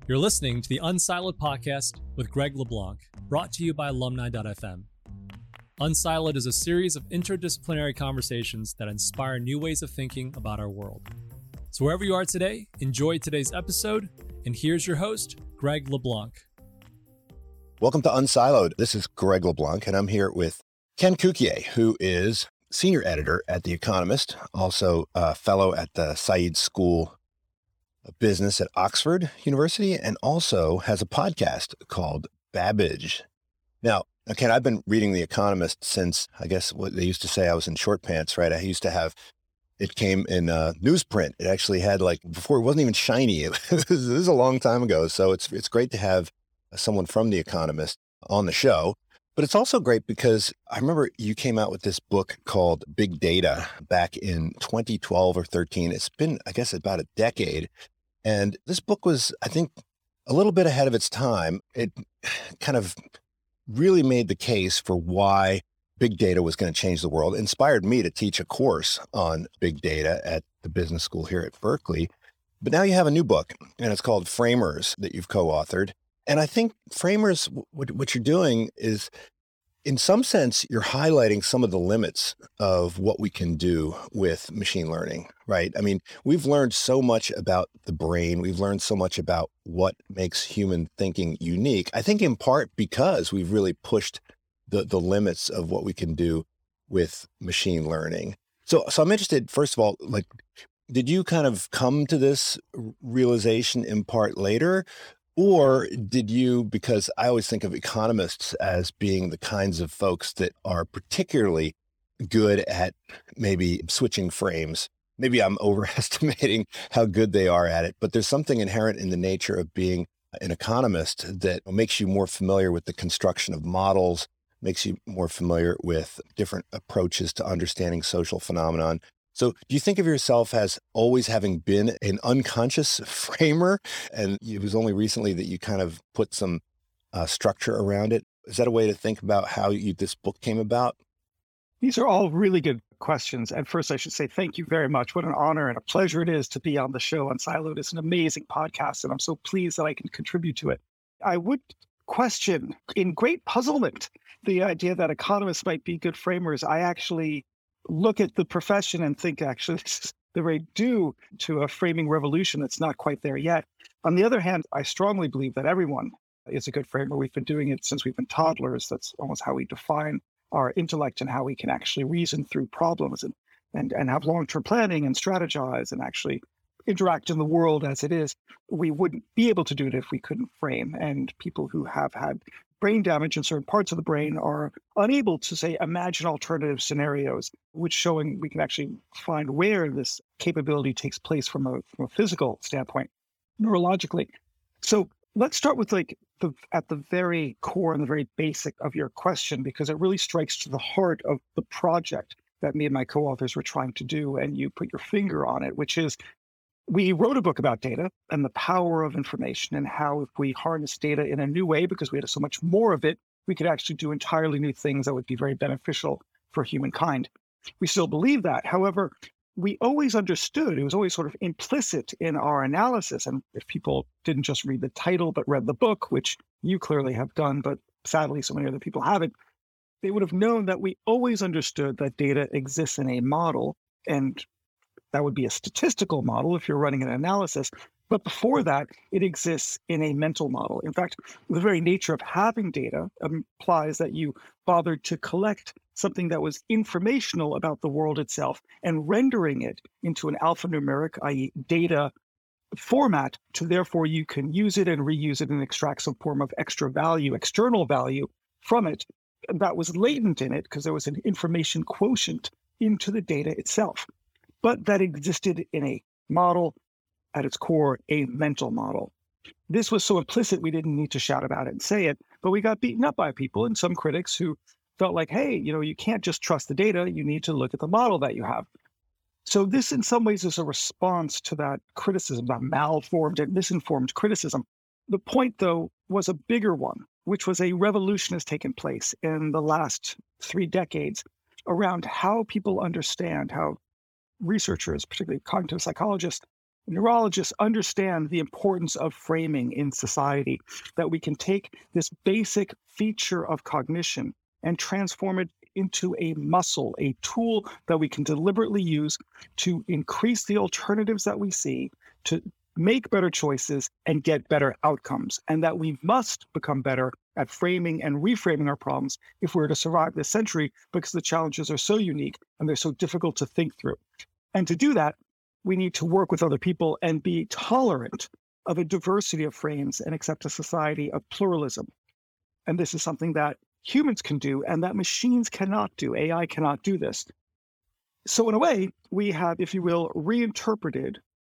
You're listening to the Unsiloed podcast with Greg LeBlanc, brought to you by Alumni.fm. Unsiloed is a series of interdisciplinary conversations that inspire new ways of thinking about our world. So wherever you are today, enjoy today's episode, and here's your host, Greg LeBlanc. Welcome to Unsiloed. This is Greg LeBlanc, and I'm here with Ken Cukier, who is senior editor at The Economist, also a fellow at the Said School of Business at Oxford University, and also has a podcast called Babbage. Now, Ken, I've been reading The Economist since, I guess what they used to say, I was in short pants, right? I used to have, it came in newsprint. It actually had before it wasn't even shiny. This is a long time ago. So it's great to have someone from The Economist on the show. But it's also great because I remember you came out with this book called Big Data back in 2012 or 13. It's been, I guess, about a decade. And this book was, I think, a little bit ahead of its time. It kind of really made the case for why big data was going to change the world. It inspired me to teach a course on big data at the business school here at Berkeley. But now you have a new book, and it's called Framers, that you've co-authored. And I think Framers, what you're doing is, in some sense, you're highlighting some of the limits of what we can do with machine learning, right? I mean, we've learned so much about the brain. We've learned so much about what makes human thinking unique. I think in part because we've really pushed the limits of what we can do with machine learning. So I'm interested, first of all, did you kind of come to this realization in part later? Or did you, because I always think of economists as being the kinds of folks that are particularly good at maybe switching frames. Maybe I'm overestimating how good they are at it, but there's something inherent in the nature of being an economist that makes you more familiar with the construction of models, makes you more familiar with different approaches to understanding social phenomenon. So do you think of yourself as always having been an unconscious framer, and it was only recently that you kind of put some structure around it? Is that a way to think about how this book came about? These are all really good questions. And first, I should say thank you very much. What an honor and a pleasure it is to be on the show Unsiloed. It's an amazing podcast, and I'm so pleased that I can contribute to it. I would question, in great puzzlement, the idea that economists might be good framers. I actually look at the profession and think, actually, this is the very due to a framing revolution that's not quite there yet. On the other hand, I strongly believe that everyone is a good framer. We've been doing it since we've been toddlers. That's almost how we define our intellect and how we can actually reason through problems and have long-term planning and strategize and actually interact in the world as it is. We wouldn't be able to do it if we couldn't frame. And people who have had brain damage in certain parts of the brain are unable to, say, imagine alternative scenarios, which showing we can actually find where this capability takes place from a physical standpoint, neurologically. So let's start with at the very core and the very basic of your question, because it really strikes to the heart of the project that me and my co-authors were trying to do, and you put your finger on it, which is we wrote a book about data and the power of information and how if we harness data in a new way, because we had so much more of it, we could actually do entirely new things that would be very beneficial for humankind. We still believe that. However, we always understood, it was always sort of implicit in our analysis. And if people didn't just read the title, but read the book, which you clearly have done, but sadly so many other people haven't, they would have known that we always understood that data exists in a model, and that would be a statistical model if you're running an analysis. But before that, it exists in a mental model. In fact, the very nature of having data implies that you bothered to collect something that was informational about the world itself and rendering it into an alphanumeric, i.e. data format, to therefore you can use it and reuse it and extract some form of extra value, external value from it. And that was latent in it because there was an information quotient into the data itself. But that existed in a model, at its core, a mental model. This was so implicit we didn't need to shout about it and say it, but we got beaten up by people and some critics who felt like, hey, you can't just trust the data, you need to look at the model that you have. So this in some ways is a response to that criticism, that malformed and misinformed criticism. The point, though, was a bigger one, which was a revolution has taken place in the last 3 decades around how people understand, how researchers, particularly cognitive psychologists, neurologists understand the importance of framing in society, that we can take this basic feature of cognition and transform it into a muscle, a tool that we can deliberately use to increase the alternatives that we see, to make better choices and get better outcomes, and that we must become better at framing and reframing our problems if we're to survive this century, because the challenges are so unique and they're so difficult to think through. And to do that, we need to work with other people and be tolerant of a diversity of frames and accept a society of pluralism. And this is something that humans can do and that machines cannot do. AI cannot do this. So in a way, we have, if you will, reinterpreted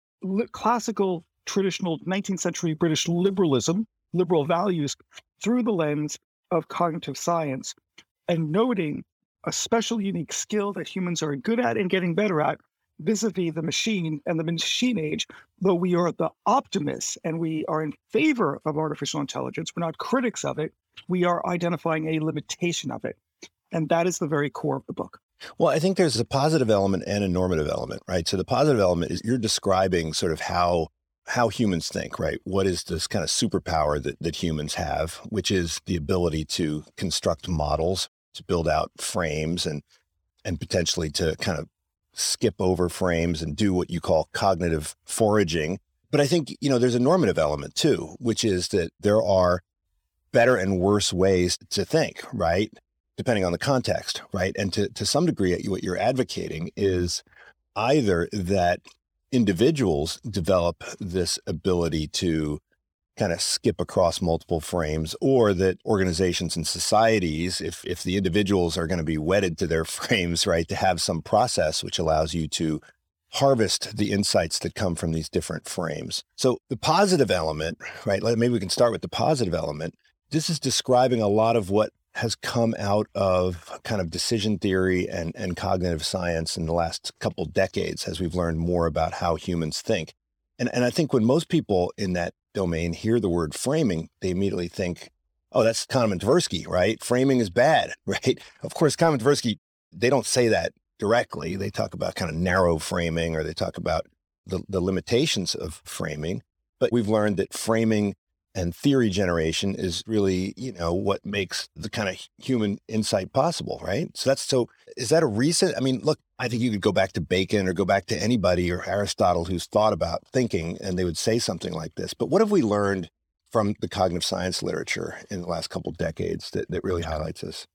classical, traditional 19th century British liberalism, liberal values, through the lens of cognitive science, and noting a special, unique skill that humans are good at and getting better at vis-a-vis the machine and the machine age. Though we are the optimists and we are in favor of artificial intelligence, we're not critics of it, we are identifying a limitation of it. And that is the very core of the book. Well, I think there's a positive element and a normative element, right? So the positive element is you're describing sort of how humans think, right? What is this kind of superpower that humans have, which is the ability to construct models, to build out frames and potentially to kind of skip over frames and do what you call cognitive foraging. But I think, there's a normative element too, which is that there are better and worse ways to think, right? Depending on the context, right? And to some degree, what you're advocating is either that individuals develop this ability to kind of skip across multiple frames, or that organizations and societies, if the individuals are going to be wedded to their frames, right, to have some process which allows you to harvest the insights that come from these different frames. So the positive element, right, maybe we can start with the positive element. This is describing a lot of what has come out of kind of decision theory and cognitive science in the last couple decades as we've learned more about how humans think. And I think when most people in that domain hear the word framing, they immediately think, oh, that's Kahneman Tversky, right? Framing is bad, right? Of course, Kahneman Tversky, they don't say that directly. They talk about kind of narrow framing, or they talk about the limitations of framing. But we've learned that framing and theory generation is really, what makes the kind of human insight possible, right? So is that a recent, look, I think you could go back to Bacon or go back to anybody or Aristotle who's thought about thinking, and they would say something like this. But what have we learned from the cognitive science literature in the last couple of decades that really highlights this?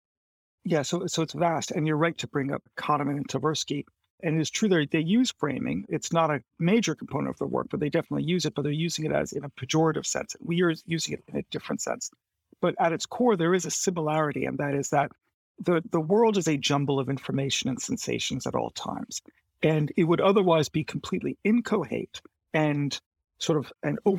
Yeah, so it's vast. And you're right to bring up Kahneman and Tversky. And it's true they use framing. It's not a major component of their work, but they definitely use it, but they're using it as in a pejorative sense. We are using it in a different sense. But at its core, there is a similarity, and that is that the world is a jumble of information and sensations at all times. And it would otherwise be completely incoherent and sort of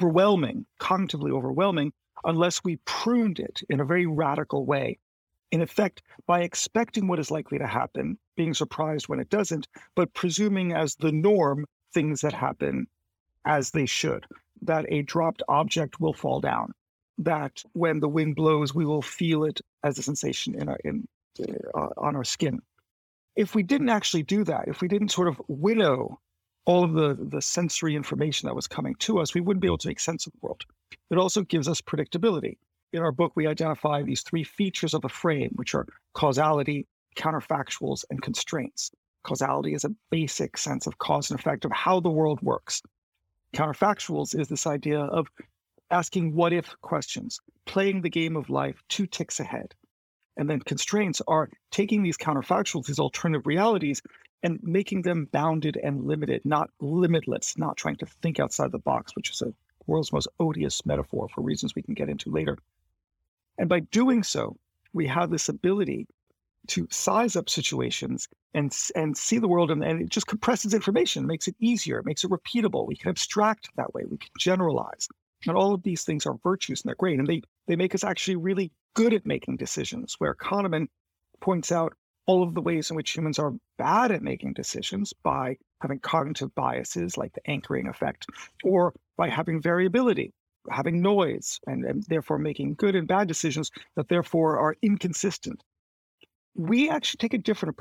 cognitively overwhelming, unless we pruned it in a very radical way. In effect, by expecting what is likely to happen, being surprised when it doesn't, but presuming as the norm things that happen as they should, that a dropped object will fall down, that when the wind blows, we will feel it as a sensation on our skin. If we didn't actually do that, if we didn't sort of winnow all of the sensory information that was coming to us, we wouldn't be able to make sense of the world. It also gives us predictability. In our book, we identify these three features of a frame, which are causality, counterfactuals, and constraints. Causality is a basic sense of cause and effect of how the world works. Counterfactuals is this idea of asking what-if questions, playing the game of life 2 ticks ahead. And then constraints are taking these counterfactuals, these alternative realities, and making them bounded and limited, not limitless, not trying to think outside the box, which is the world's most odious metaphor for reasons we can get into later. And by doing so, we have this ability to size up situations and see the world, and it just compresses information, makes it easier, it makes it repeatable. We can abstract that way, we can generalize. And all of these things are virtues, and they're great. And they make us actually really good at making decisions, where Kahneman points out all of the ways in which humans are bad at making decisions by having cognitive biases like the anchoring effect, or by having variability, having noise, and therefore making good and bad decisions that therefore are inconsistent. We actually take a different approach.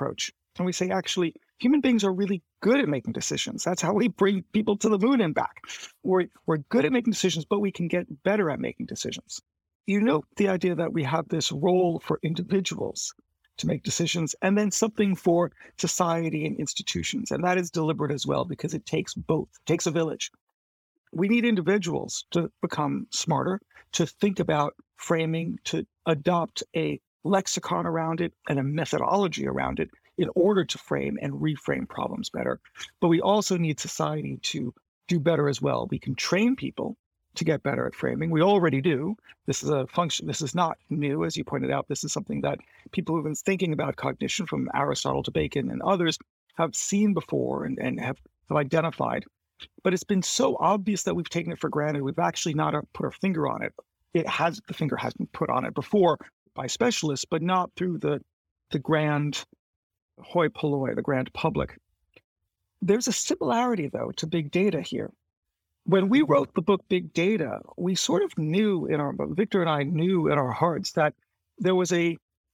And we say, actually, human beings are really good at making decisions. That's how we bring people to the moon and back. We're good at making decisions, but we can get better at making decisions. You know, the idea that we have this role for individuals to make decisions and then something for society and institutions. And that is deliberate as well, because it takes both. It takes a village. We need individuals to become smarter, to think about framing, to adopt a lexicon around it and a methodology around it in order to frame and reframe problems better. But we also need society to do better as well. We can train people to get better at framing. We already do. This is a function. This is not new, as you pointed out. This is something that people who've been thinking about cognition, from Aristotle to Bacon and others, have seen before and have identified. But it's been so obvious that we've taken it for granted. We've actually not put our finger on it. The finger has been put on it before by specialists, but not through the grand hoi polloi, the grand public. There's a similarity, though, to big data here. When we wrote the book Big Data, we sort of knew Victor and I knew in our hearts that there was a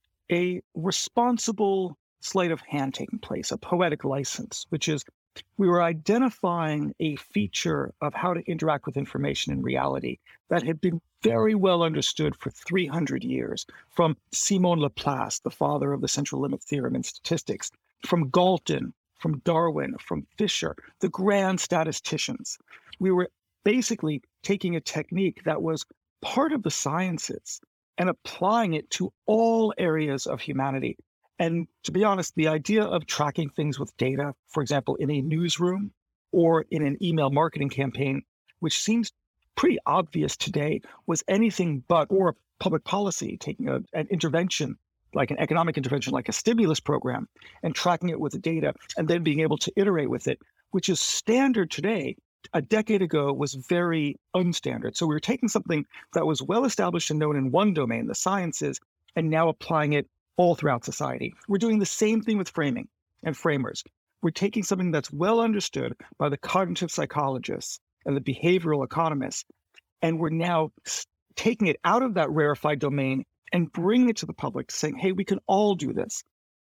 responsible sleight of hand taking place, a poetic license, which is we were identifying a feature of how to interact with information in reality that had been very well understood for 300 years, from Simon Laplace, the father of the central limit theorem in statistics, from Galton, from Darwin, from Fisher, the grand statisticians. We were basically taking a technique that was part of the sciences and applying it to all areas of humanity. And to be honest, the idea of tracking things with data, for example, in a newsroom or in an email marketing campaign, which seems pretty obvious today, was anything but, or public policy, taking an intervention, like an economic intervention, like a stimulus program, and tracking it with the data, and then being able to iterate with it, which is standard today. A decade ago was very unstandard. So we were taking something that was well established and known in one domain, the sciences, and now applying it all throughout society. We're doing the same thing with framing and framers. We're taking something that's well understood by the cognitive psychologists and the behavioral economists, and we're now taking it out of that rarefied domain and bringing it to the public, saying, hey, we can all do this.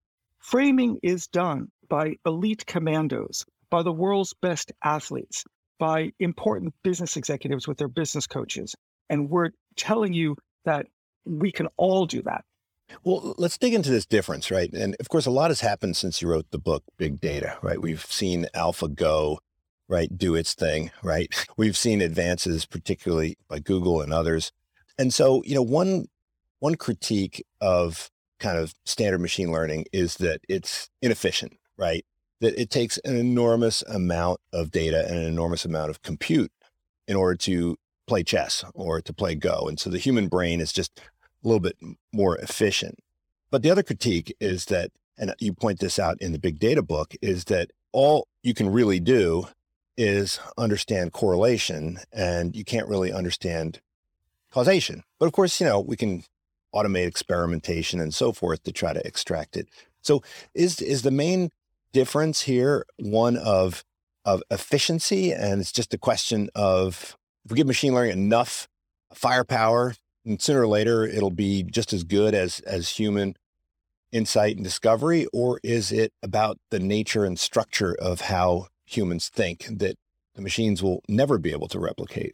Framing is done by elite commandos, by the world's best athletes, by important business executives with their business coaches. And we're telling you that we can all do that. Well, let's dig into this difference, right? And of course, a lot has happened since you wrote the book, Big Data, right? We've seen AlphaGo, right, do its thing, right? We've seen advances, particularly by Google and others. And so, one critique of kind of standard machine learning is that it's inefficient, right? That it takes an enormous amount of data and an enormous amount of compute in order to play chess or to play Go. And so the human brain is just a little bit more efficient. But the other critique is that, and you point this out in the Big Data book, is that all you can really do is understand correlation, and you can't really understand causation. But of course, we can automate experimentation and so forth to try to extract it. So is the main difference here one of efficiency, and it's just a question of, if we give machine learning enough firepower, and sooner or later it'll be just as good as human insight and discovery? Or is it about the nature and structure of how humans think that the machines will never be able to replicate?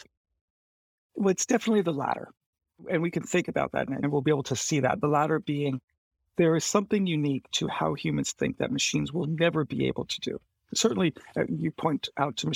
Well, it's definitely the latter. And we can think about that, and we'll be able to see that. The latter being, there is something unique to how humans think that machines will never be able to do. Certainly, you point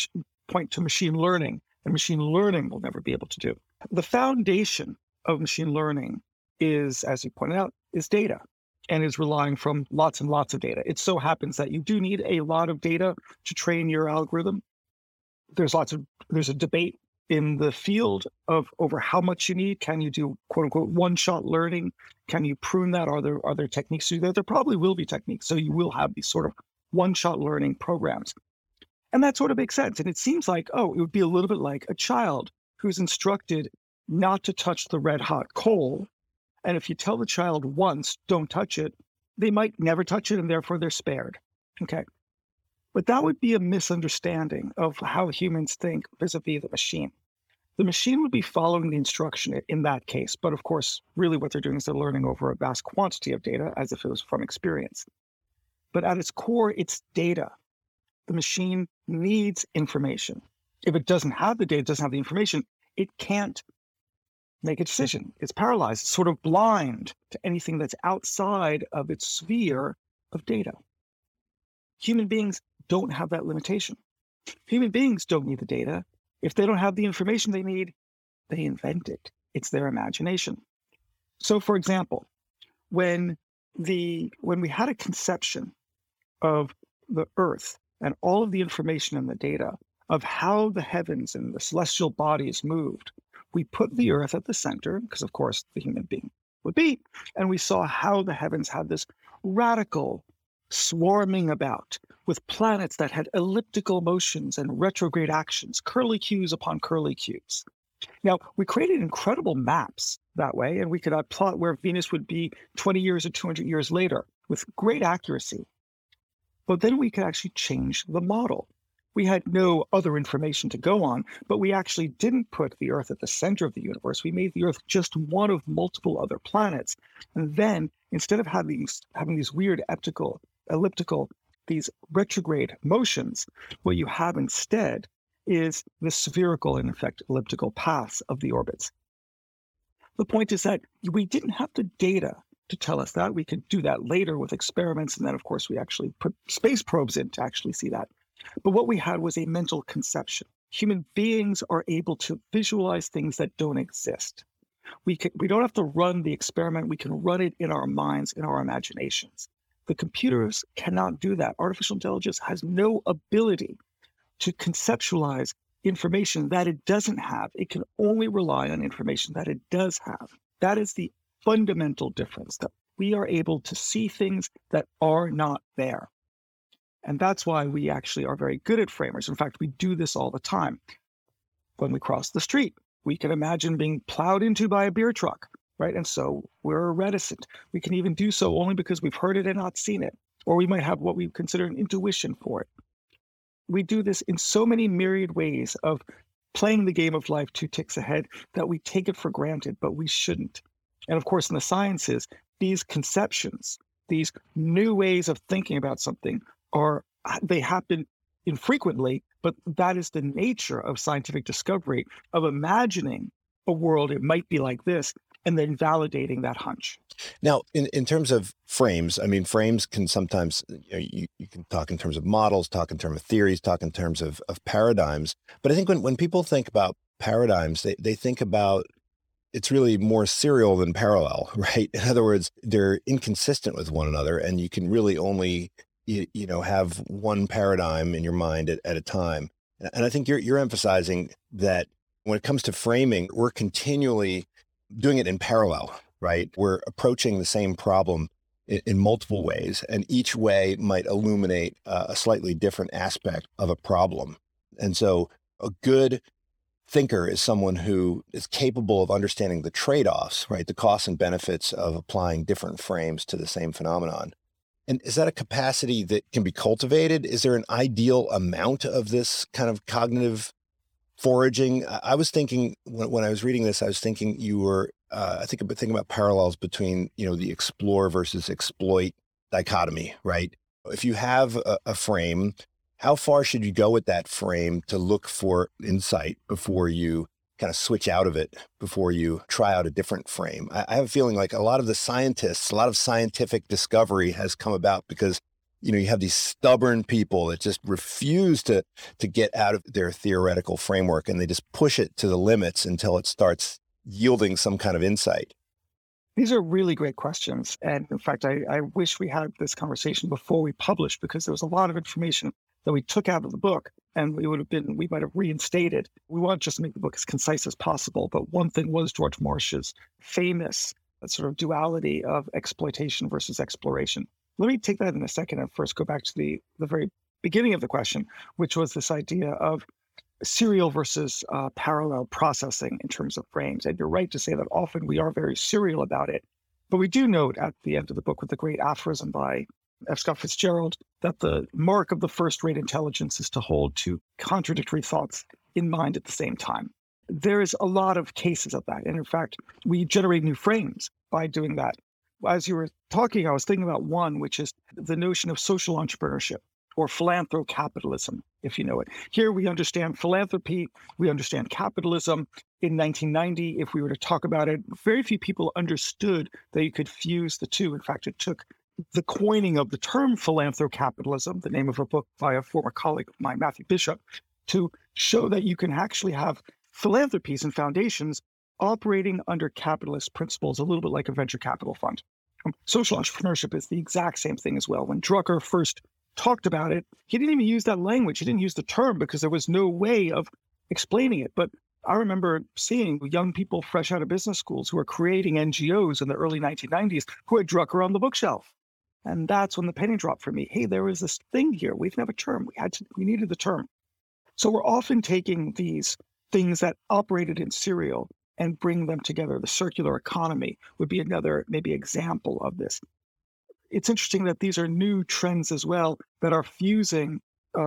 to machine learning, and machine learning will never be able to do. The foundation of machine learning is, as you pointed out, is data, and is relying from lots and lots of data. It so happens that you do need a lot of data to train your algorithm. There's a debate in the field of over how much you need. Can you do quote unquote one-shot learning? Can you prune that? Are there techniques to do that? There probably will be techniques. So you will have these sort of one-shot learning programs. And that sort of makes sense. And it seems like, it would be a little bit like a child who's instructed not to touch the red hot coal. And if you tell the child once, don't touch it, they might never touch it, and therefore they're spared. Okay. But that would be a misunderstanding of how humans think vis-a-vis the machine. The machine would be following the instruction in that case. But of course, really what they're doing is they're learning over a vast quantity of data as if it was from experience. but at its core, it's data. The machine needs information. If it doesn't have the data, doesn't have the information, it can't make a decision. It's paralyzed, it's sort of blind to anything that's outside of its sphere of data. Human beings don't have that limitation. Human beings don't need the data. If they don't have the information they need, they invent it. It's their imagination. So, for example, when we had a conception of the Earth and all of the information and the data of how the heavens and the celestial bodies moved, we put the Earth at the center, because of course the human being would be, and we saw how the heavens had this radical swarming about with planets that had elliptical motions and retrograde actions, curlicues upon curlicues. Now, we created incredible maps that way, and we could plot where Venus would be 20 years or 200 years later with great accuracy. But then we could actually change the model. We had no other information to go on, but we actually didn't put the Earth at the center of the universe. We made the Earth just one of multiple other planets. And then instead of having these weird elliptical, these retrograde motions, what you have instead is the spherical, in effect, elliptical paths of the orbits. The point is that we didn't have the data to tell us that. We could do that later with experiments. And then, of course, we actually put space probes in to actually see that. But what we had was a mental conception. Human beings are able to visualize things that don't exist. We don't have to run the experiment. We can run it in our minds, in our imaginations. The computers cannot do that. Artificial intelligence has no ability to conceptualize information that it doesn't have. It can only rely on information that it does have. That is the fundamental difference, that we are able to see things that are not there. And that's why we actually are very good at framers. In fact, we do this all the time. When we cross the street, we can imagine being plowed into by a beer truck, right? And so we're reticent. We can even do so only because we've heard it and not seen it, or we might have what we consider an intuition for it. We do this in so many myriad ways of playing the game of life 2 ticks ahead that we take it for granted, but we shouldn't. And of course, in the sciences, these conceptions, these new ways of thinking about something they happen infrequently, but that is the nature of scientific discovery, of imagining a world it might be like this, and then validating that hunch. Now, in terms of frames, I mean, frames can sometimes, you can talk in terms of models, talk in terms of theories, talk in terms of paradigms. But I think when people think about paradigms, they think about it's really more serial than parallel, right? In other words, they're inconsistent with one another, and you can really only have one paradigm in your mind at a time. And I think you're emphasizing that when it comes to framing, we're continually doing it in parallel, right? We're approaching the same problem in multiple ways, and each way might illuminate a slightly different aspect of a problem. And so a good thinker is someone who is capable of understanding the trade-offs, right? The costs and benefits of applying different frames to the same phenomenon. And is that a capacity that can be cultivated? Is there an ideal amount of this kind of cognitive foraging? I was thinking when I was reading this, I was thinking you were, thinking about parallels between, the explore versus exploit dichotomy, right? If you have a frame, how far should you go with that frame to look for insight before you kind of switch out of it, before you try out a different frame? I have a feeling like a lot of scientific discovery has come about because, you have these stubborn people that just refuse to get out of their theoretical framework, and they just push it to the limits until it starts yielding some kind of insight. These are really great questions. And in fact, I wish we had this conversation before we published, because there was a lot of information that we took out of the book and we might have reinstated. We want just to make the book as concise as possible. But one thing was George Marsh's famous sort of duality of exploitation versus exploration. Let me take that in a second and first go back to the very beginning of the question, which was this idea of serial versus parallel processing in terms of frames. And you're right to say that often we are very serial about it. But we do note at the end of the book with the great aphorism by F. Scott Fitzgerald that the mark of the first-rate intelligence is to hold two contradictory thoughts in mind at the same time. There is a lot of cases of that. And in fact, we generate new frames by doing that. as you were talking, I was thinking about one, which is the notion of social entrepreneurship or philanthrocapitalism, if you know it. Here we understand philanthropy, we understand capitalism. In 1990, if we were to talk about it, very few people understood that you could fuse the two. In fact, it took the coining of the term philanthrocapitalism, the name of a book by a former colleague of mine, Matthew Bishop, to show that you can actually have philanthropies and foundations operating under capitalist principles, a little bit like a venture capital fund. Social entrepreneurship is the exact same thing as well. When Drucker first talked about it, he didn't even use that language. He didn't use the term because there was no way of explaining it. But I remember seeing young people fresh out of business schools who were creating NGOs in the early 1990s who had Drucker on the bookshelf. And that's when the penny dropped for me. Hey, there was this thing here. We didn't have a term. We needed the term. So we're often taking these things that operated in serial and bring them together. The circular economy would be another maybe example of this. It's interesting that these are new trends as well that are fusing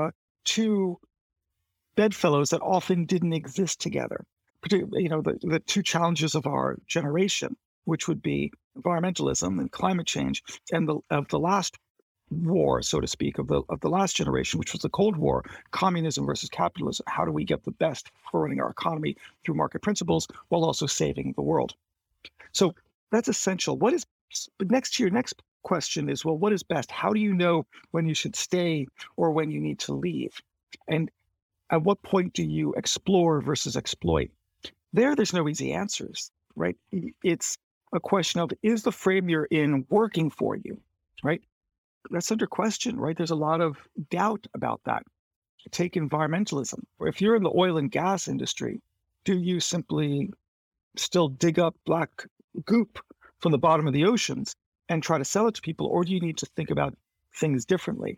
two bedfellows that often didn't exist together. Particularly, the two challenges of our generation, which would be environmentalism and climate change, and of the last war, so to speak, of the last generation, which was the Cold War, communism versus capitalism. How do we get the best for running our economy through market principles while also saving the world? So that's essential. Next question is, well, what is best? How do you know when you should stay or when you need to leave? And at what point do you explore versus exploit? There's no easy answers, right? It's a question of, is the frame you're in working for you, right? That's under question, right? There's a lot of doubt about that. Take environmentalism. If you're in the oil and gas industry, do you simply still dig up black goop from the bottom of the oceans and try to sell it to people, or do you need to think about things differently?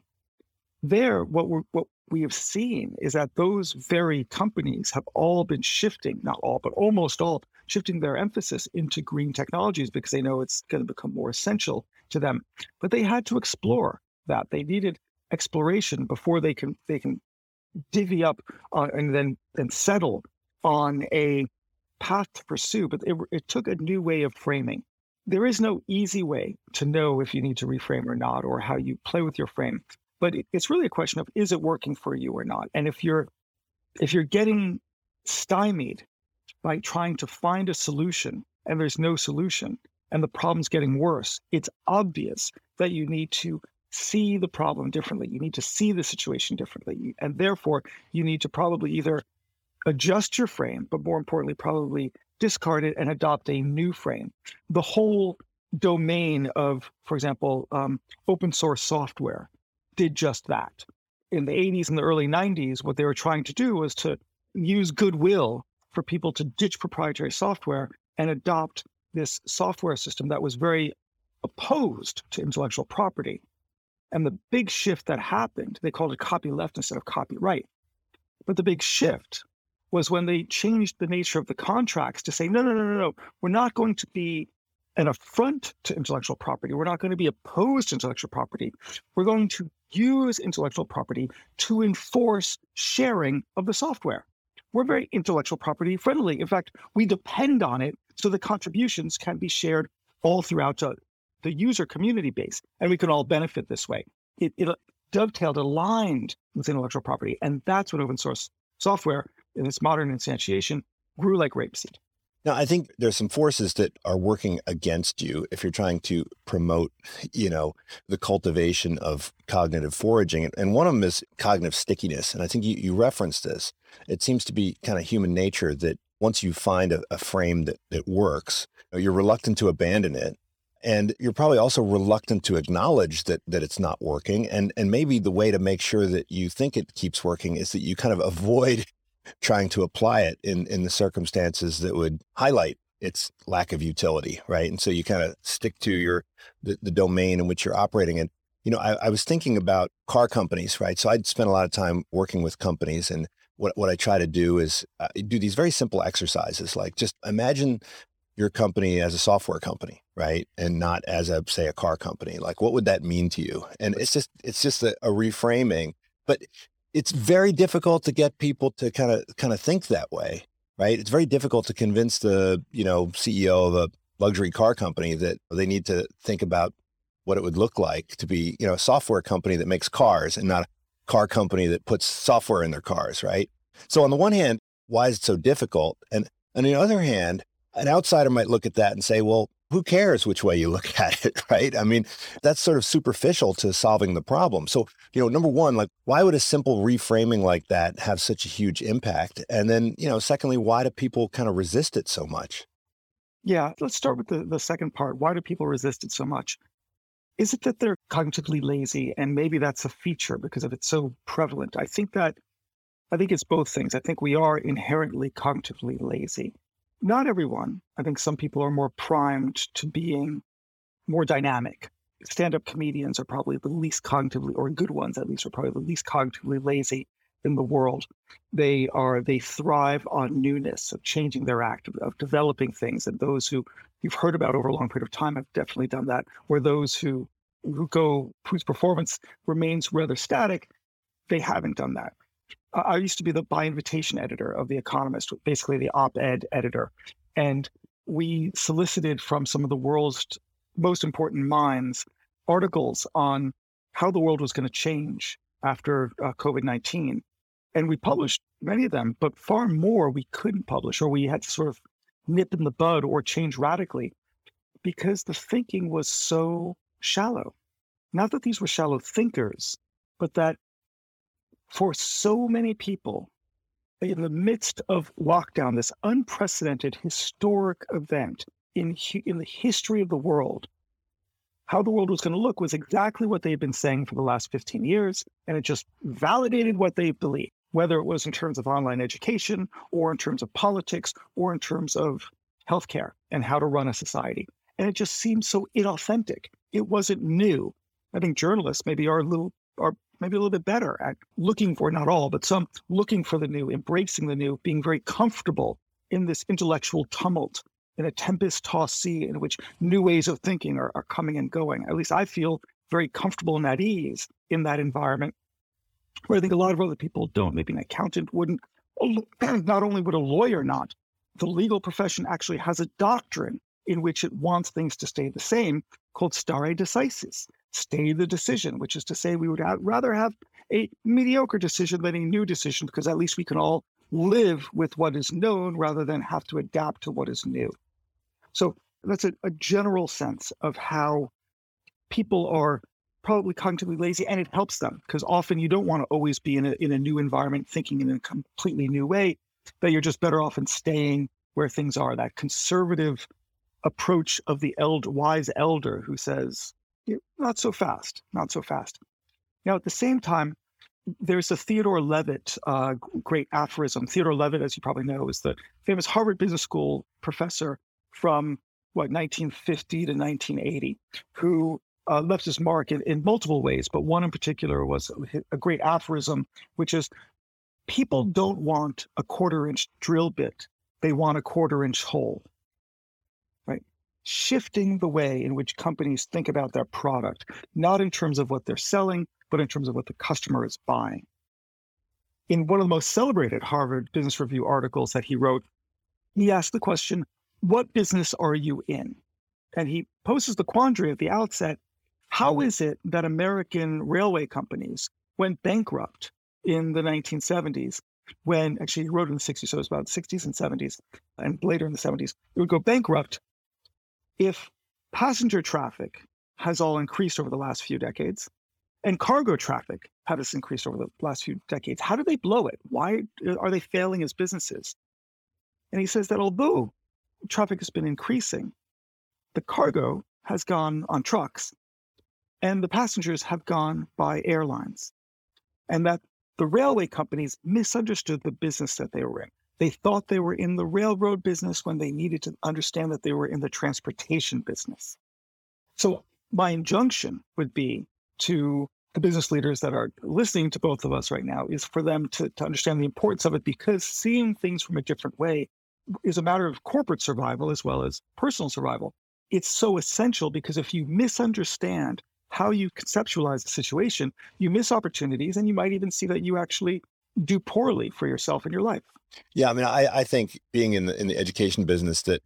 What we have seen is that those very companies have all been shifting, not all, but almost all, shifting their emphasis into green technologies because they know it's going to become more essential to them. But they had to explore that. They needed exploration before they can divvy up and then settle on a path to pursue. But it took a new way of framing. There is no easy way to know if you need to reframe or not, or how you play with your frame. But it's really a question of, is it working for you or not? And if you're getting stymied by trying to find a solution and there's no solution and the problem's getting worse, it's obvious that you need to see the problem differently. You need to see the situation differently. And therefore, you need to probably either adjust your frame, but more importantly, probably discard it and adopt a new frame. The whole domain of, for example, open source software did just that. In the 80s and the early 90s, what they were trying to do was to use goodwill for people to ditch proprietary software and adopt this software system that was very opposed to intellectual property. And the big shift that happened, they called it copyleft instead of copyright. But the big shift was when they changed the nature of the contracts to say, no, we're not going to be an affront to intellectual property. We're not going to be opposed to intellectual property. We're going to use intellectual property to enforce sharing of the software. We're very intellectual property friendly. In fact, we depend on it so the contributions can be shared all throughout the user community base, and we can all benefit this way. It dovetailed, aligned with intellectual property, and that's when open source software in its modern instantiation grew like rapeseed. Now, I think there's some forces that are working against you if you're trying to promote, the cultivation of cognitive foraging. And one of them is cognitive stickiness. And I think you referenced this. It seems to be kind of human nature that once you find a frame that works, you're reluctant to abandon it. And you're probably also reluctant to acknowledge that it's not working. And maybe the way to make sure that you think it keeps working is that you kind of avoid trying to apply it in the circumstances that would highlight its lack of utility, right? And so you kind of stick to the domain in which you're operating in. I was thinking about car companies, right? So I'd spent a lot of time working with companies, and what I try to do is do these very simple exercises, like just imagine your company as a software company, right? And not as a car company. Like, what would that mean to you? And it's just a reframing, but it's very difficult to get people to kind of think that way, right? It's very difficult to convince the, CEO of a luxury car company that they need to think about what it would look like to be, a software company that makes cars and not a car company that puts software in their cars, right? So on the one hand, why is it so difficult? And on the other hand, an outsider might look at that and say, well, who cares which way you look at it, right? I mean, that's sort of superficial to solving the problem. So, number one, like, why would a simple reframing like that have such a huge impact? And then, secondly, why do people kind of resist it so much? Yeah, let's start with the second part. Why do people resist it so much? Is it that they're cognitively lazy? And maybe that's a feature because of it's so prevalent. I think it's both things. I think we are inherently cognitively lazy. Not everyone. I think some people are more primed to being more dynamic. Stand-up comedians are probably the least cognitively, or good ones at least, are probably the least cognitively lazy in the world. They thrive on newness, of changing their act, of developing things. And those who you've heard about over a long period of time have definitely done that. Where those whose performance remains rather static, they haven't done that. I used to be the by invitation editor of The Economist, basically the op-ed editor. And we solicited from some of the world's most important minds articles on how the world was going to change after COVID-19. And we published many of them, but far more we couldn't publish, or we had to sort of nip in the bud or change radically because the thinking was so shallow. Not that these were shallow thinkers, but that for so many people, in the midst of lockdown, this unprecedented historic event in the history of the world, how the world was going to look was exactly what they've been saying for the last 15 years, and it just validated what they believed, whether it was in terms of online education or in terms of politics or in terms of healthcare and how to run a society. And it just seemed so inauthentic. It wasn't new. I think journalists maybe are maybe a little bit better at looking for, not all, but some looking for the new, embracing the new, being very comfortable in this intellectual tumult, in a tempest-tossed sea in which new ways of thinking are coming and going. At least I feel very comfortable and at ease in that environment, where I think a lot of other people don't. Maybe an accountant wouldn't. Not only would a lawyer not, the legal profession actually has a doctrine in which it wants things to stay the same, called stare decisis, stay the decision, which is to say we would rather have a mediocre decision than a new decision, because at least we can all live with what is known rather than have to adapt to what is new. So that's a general sense of how people are probably cognitively lazy, and it helps them because often you don't want to always be in a new environment thinking in a completely new way, that you're just better off in staying where things are. That conservative approach of the wise elder who says, not so fast, not so fast. Now, at the same time, there's a Theodore Levitt great aphorism. Theodore Levitt, as you probably know, is the famous Harvard Business School professor from 1950 to 1980, who left his mark in multiple ways, but one in particular was a great aphorism, which is, people don't want a quarter-inch drill bit, they want a quarter-inch hole. Right? Shifting the way in which companies think about their product, not in terms of what they're selling, but in terms of what the customer is buying. In one of the most celebrated Harvard Business Review articles that he wrote, he asked the question, what business are you in? And he poses the quandary at the outset, how is it that American railway companies went bankrupt in the 1970s, when actually he wrote in the 60s, so it was about 60s and 70s, and later in the 70s, it would go bankrupt if passenger traffic has all increased over the last few decades, and cargo traffic has increased over the last few decades. How do they blow it? Why are they failing as businesses? And he says that although traffic has been increasing, the cargo has gone on trucks and the passengers have gone by airlines. And that the railway companies misunderstood the business that they were in. They thought they were in the railroad business when they needed to understand that they were in the transportation business. So my injunction would be to the business leaders that are listening to both of us right now is for them to understand the importance of it, because seeing things from a different way is a matter of corporate survival as well as personal survival. It's so essential because if you misunderstand how you conceptualize the situation, you miss opportunities, and you might even see that you actually do poorly for yourself in your life. Yeah, I mean, I think being in the education business, that just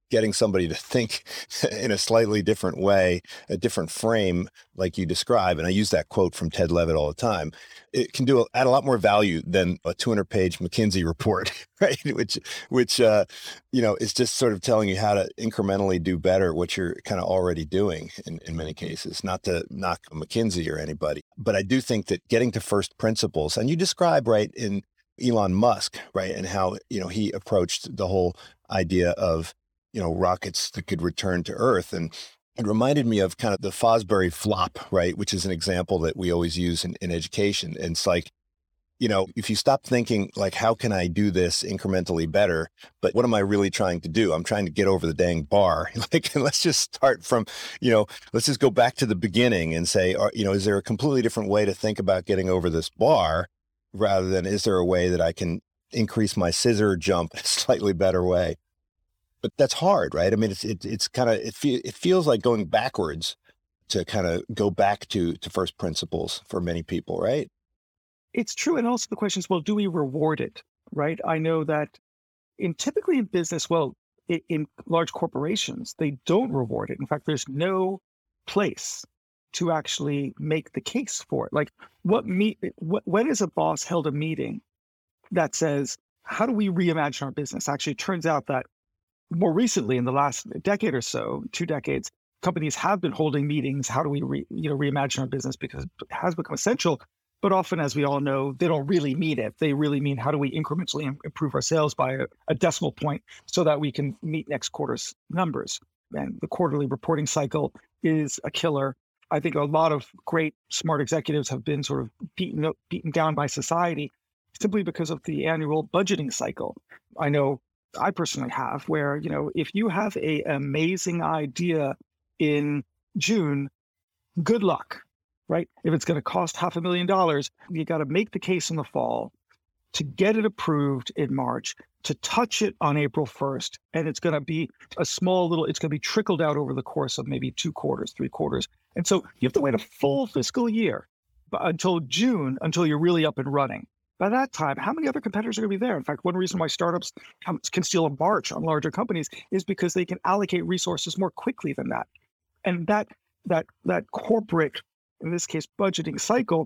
getting somebody to think in a slightly different way, a different frame, like you describe, and I use that quote from Ted Levitt all the time, it can add a lot more value than a 200-page McKinsey report, right? Which is just sort of telling you how to incrementally do better what you're kind of already doing in many cases. Not to knock McKinsey or anybody, but I do think that getting to first principles, and you describe, right, in Elon Musk, right, and how he approached the whole idea of rockets that could return to Earth. And it reminded me of kind of the Fosbury flop, right, which is an example that we always use in education. And it's like, if you stop thinking like, how can I do this incrementally better? But what am I really trying to do? I'm trying to get over the dang bar. Like, and let's just start from, let's just go back to the beginning and say, is there a completely different way to think about getting over this bar, rather than is there a way that I can increase my scissor jump in a slightly better way? But that's hard, right? I mean, it's kind of, it feels like going backwards to kind of go back to first principles for many people, right? It's true. And also the question is, well, do we reward it, right? I know that typically in business, in large corporations, they don't reward it. In fact, there's no place to actually make the case for it. Like when has a boss held a meeting that says, how do we reimagine our business? Actually, it turns out that more recently, in the last decade or so, 2 decades, companies have been holding meetings. How do we reimagine our business? Because it has become essential. But often, as we all know, they don't really mean it. They really mean, how do we incrementally improve our sales by a decimal point so that we can meet next quarter's numbers? And the quarterly reporting cycle is a killer. I think a lot of great, smart executives have been sort of beaten down by society simply because of the annual budgeting cycle. I know I personally have, where, if you have an amazing idea in June, good luck, right? If it's going to cost $500,000, you got to make the case in the fall to get it approved in March, to touch it on April 1st. And it's going to be it's going to be trickled out over the course of maybe 2 quarters, 3 quarters. And so you have to wait a full fiscal year until June, until you're really up and running. By that time, how many other competitors are going to be there? In fact, one reason why startups can steal a march on larger companies is because they can allocate resources more quickly than that. And that corporate, in this case, budgeting cycle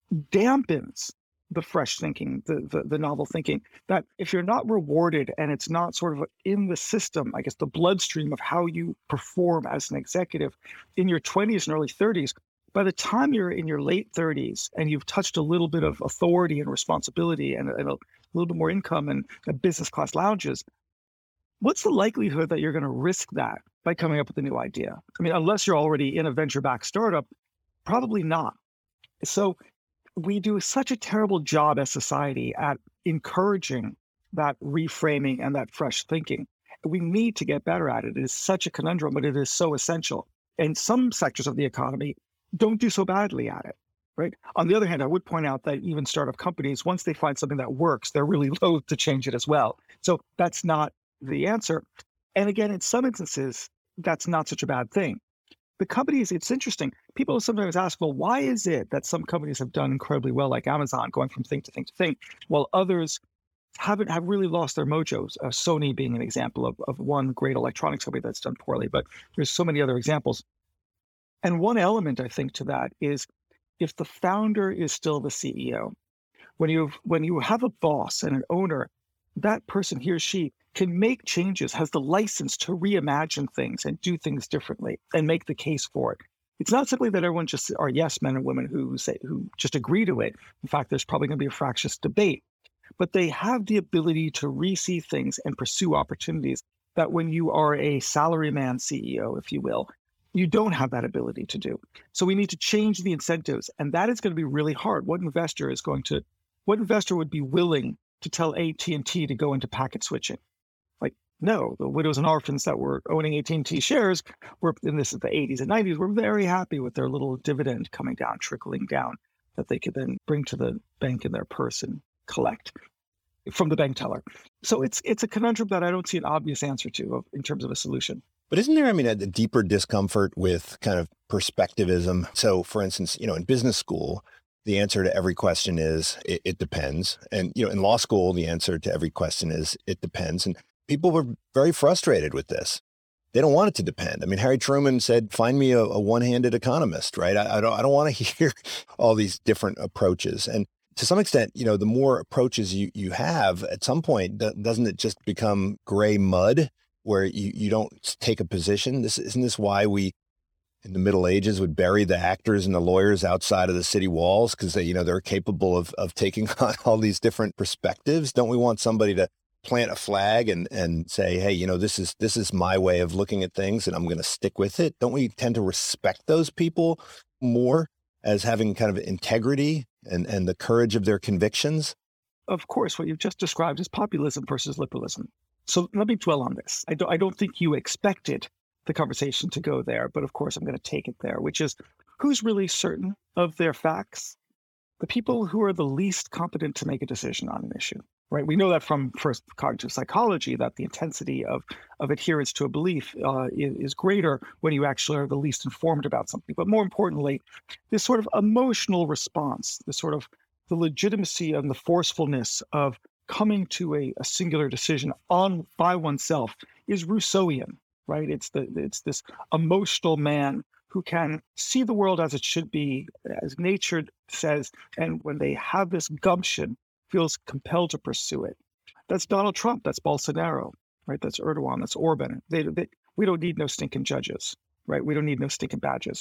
dampens the fresh thinking, the novel thinking, that if you're not rewarded and it's not sort of in the system, I guess the bloodstream of how you perform as an executive in your 20s and early 30s, by the time you're in your late 30s and you've touched a little bit of authority and responsibility and a little bit more income and business class lounges, what's the likelihood that you're going to risk that by coming up with a new idea? I mean, unless you're already in a venture-backed startup, probably not. So we do such a terrible job as society at encouraging that reframing and that fresh thinking. We need to get better at it. It is such a conundrum, but it is so essential. And some sectors of the economy don't do so badly at it, right? On the other hand, I would point out that even startup companies, once they find something that works, they're really loath to change it as well. So that's not the answer. And again, in some instances, that's not such a bad thing. The companies, it's interesting. People sometimes ask, well, why is it that some companies have done incredibly well, like Amazon, going from thing to thing to thing, while others have really lost their mojos? Sony being an example of one great electronics company that's done poorly, but there's so many other examples. And one element, I think, to that is if the founder is still the CEO, when you have a boss and an owner, that person, he or she, can make changes, has the license to reimagine things and do things differently and make the case for it. It's not simply that everyone just are yes men and women who just agree to it. In fact, there's probably going to be a fractious debate, but they have the ability to re-see things and pursue opportunities that when you are a salaryman CEO, if you will, you don't have that ability to do. So we need to change the incentives, and that is going to be really hard. What investor would be willing to tell AT&T to go into packet switching? Like, no, the widows and orphans that were owning AT&T shares and this is the 80s and 90s, were very happy with their little dividend coming down, trickling down, that they could then bring to the bank in their purse and collect from the bank teller. So it's a conundrum that I don't see an obvious answer to in terms of a solution. But isn't there, a deeper discomfort with kind of perspectivism? So for instance, in business school, the answer to every question is, it depends. And, in law school, the answer to every question is, it depends. And people were very frustrated with this. they don't want it to depend. I mean, Harry Truman said, find me a one-handed economist, right? I don't want to hear all these different approaches. And to some extent, the more approaches you have, at some point, doesn't it just become gray mud where you don't take a position? Isn't this why we, in the Middle Ages, would bury the actors and the lawyers outside of the city walls because they're capable of taking on all these different perspectives? Don't we want somebody to plant a flag and say, hey, this is my way of looking at things and I'm going to stick with it? Don't we tend to respect those people more as having kind of integrity and the courage of their convictions? Of course, what you've just described is populism versus liberalism. So let me dwell on this. I don't think you expected the conversation to go there, but of course I'm going to take it there, which is who's really certain of their facts? The people who are the least competent to make a decision on an issue, right? We know that from first cognitive psychology that the intensity of adherence to a belief is greater when you actually are the least informed about something. But more importantly, this sort of emotional response, the sort of the legitimacy and the forcefulness of coming to a singular decision by oneself is Rousseauian, right? It's this emotional man who can see the world as it should be, as nature says, and when they have this gumption, feels compelled to pursue it. That's Donald Trump, that's Bolsonaro, right? That's Erdogan, that's Orban. We don't need no stinking judges, right? We don't need no stinking badges.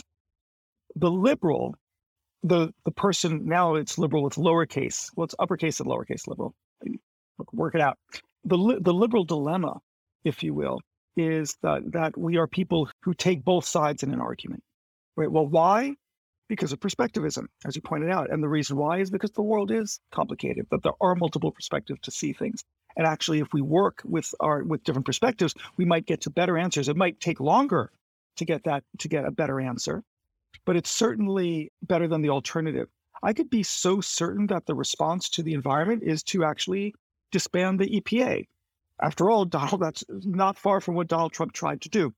The liberal, the person, now it's liberal with lowercase, well, it's uppercase and lowercase liberal. Work it out. The liberal dilemma, if you will, is that we are people who take both sides in an argument. Right? Well, why? Because of perspectivism, as you pointed out. And the reason why is because the world is complicated, that there are multiple perspectives to see things. And actually, if we work with different perspectives, we might get to better answers. It might take longer to get a better answer, but it's certainly better than the alternative. I could be so certain that the response to the environment is to actually disband the EPA. After all, that's not far from what Donald Trump tried to do.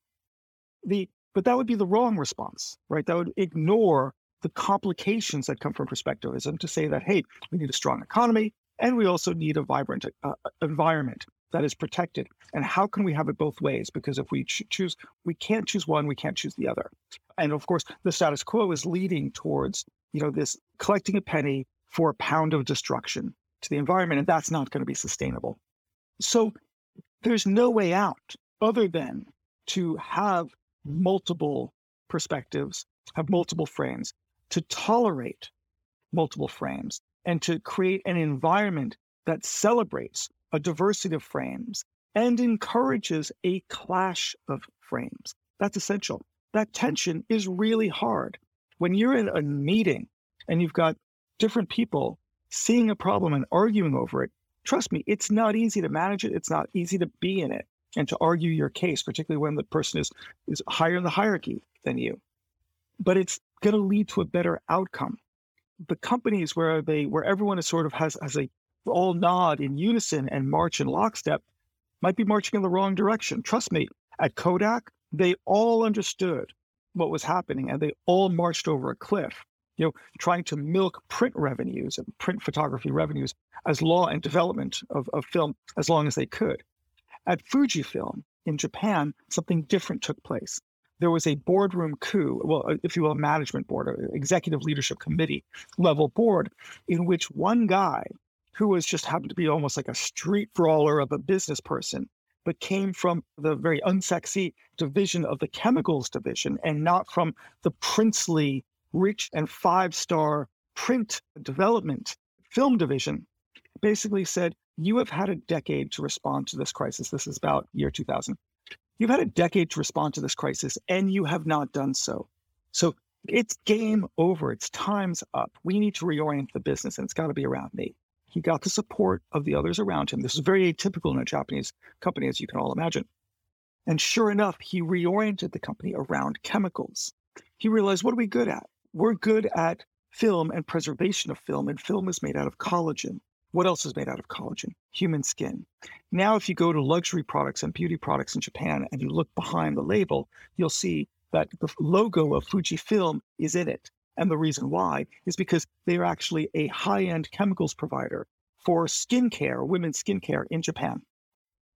But that would be the wrong response, right? That would ignore the complications that come from perspectivism to say that, hey, we need a strong economy and we also need a vibrant environment that is protected. And how can we have it both ways? Because if we we can't choose one, we can't choose the other. And of course, the status quo is leading towards, this collecting a penny for a pound of destruction to the environment, and that's not going to be sustainable. So there's no way out other than to have multiple perspectives, have multiple frames, to tolerate multiple frames, and to create an environment that celebrates a diversity of frames and encourages a clash of frames. That's essential. That tension is really hard. When you're in a meeting and you've got different people seeing a problem and arguing over it, trust me, it's not easy to manage it. It's not easy to be in it and to argue your case, particularly when the person is higher in the hierarchy than you. But it's going to lead to a better outcome. The companies where everyone is sort of has a all nod in unison and march in lockstep might be marching in the wrong direction. Trust me, at Kodak, they all understood what was happening and they all marched over a cliff, trying to milk print revenues and print photography revenues as law and development of film as long as they could. At Fujifilm in Japan, something different took place. There was a boardroom coup, well, if you will, a management board, or executive leadership committee level board, in which one guy who was just happened to be almost like a street brawler of a business person, but came from the very unsexy division of the chemicals division and not from the princely, rich and 5-star print development film division, basically said, you have had a decade to respond to this crisis. This is about year 2000. You've had a decade to respond to this crisis, and you have not done so. So it's game over. It's time's up. We need to reorient the business, and it's got to be around me. He got the support of the others around him. This is very atypical in a Japanese company, as you can all imagine. And sure enough, he reoriented the company around chemicals. He realized, what are we good at? We're good at film and preservation of film, and film is made out of collagen. What else is made out of collagen? Human skin. Now, if you go to luxury products and beauty products in Japan and you look behind the label, you'll see that the logo of Fujifilm is in it. And the reason why is because they are actually a high-end chemicals provider for skincare, women's skincare in Japan.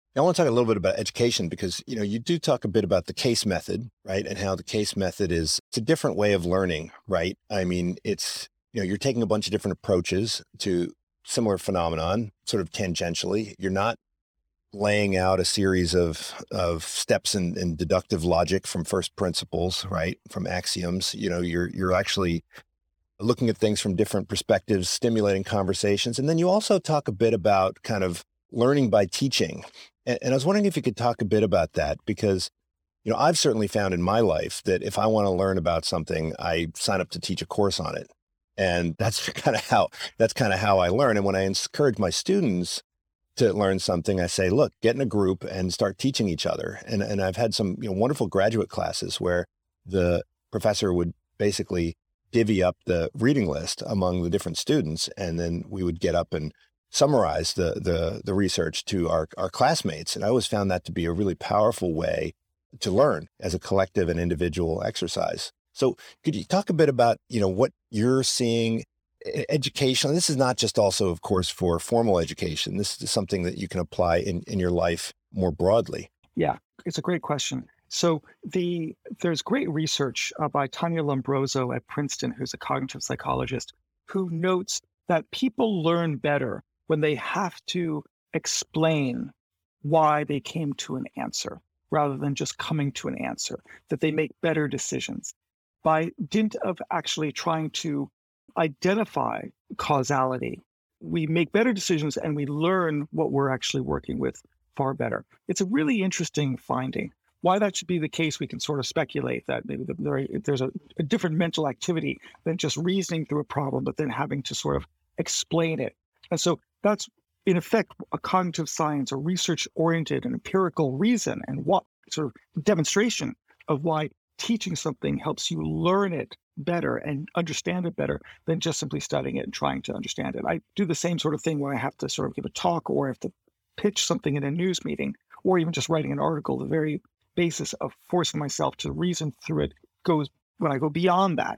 I want to talk a little bit about education because, you do talk a bit about the case method, right? And how the case method it's a different way of learning, right? I mean, you're taking a bunch of different approaches to similar phenomenon, sort of tangentially. You're not laying out a series of steps in deductive logic from first principles, right? From axioms. You're actually looking at things from different perspectives, stimulating conversations. And then you also talk a bit about kind of learning by teaching. And I was wondering if you could talk a bit about that because, I've certainly found in my life that if I want to learn about something, I sign up to teach a course on it. And that's kind of how I learn. And when I encourage my students to learn something, I say, look, get in a group and start teaching each other. And I've had some wonderful graduate classes where the professor would basically divvy up the reading list among the different students. And then we would get up and summarize the research to our classmates. And I always found that to be a really powerful way to learn as a collective and individual exercise. So could you talk a bit about, what you're seeing education? This is not just also, of course, for formal education. This is something that you can apply in your life more broadly. Yeah, it's a great question. So there's great research by Tanya Lombroso at Princeton, who's a cognitive psychologist, who notes that people learn better when they have to explain why they came to an answer rather than just coming to an answer, that they make better decisions. By dint of actually trying to identify causality, we make better decisions and we learn what we're actually working with far better. It's a really interesting finding. Why that should be the case, we can sort of speculate that maybe there's a different mental activity than just reasoning through a problem, but then having to sort of explain it. And so that's, in effect, a cognitive science, a research-oriented and empirical reason and what sort of demonstration of why teaching something helps you learn it better and understand it better than just simply studying it and trying to understand it. I do the same sort of thing when I have to sort of give a talk or have to pitch something in a news meeting or even just writing an article. The very basis of forcing myself to reason through it goes, when I go beyond that,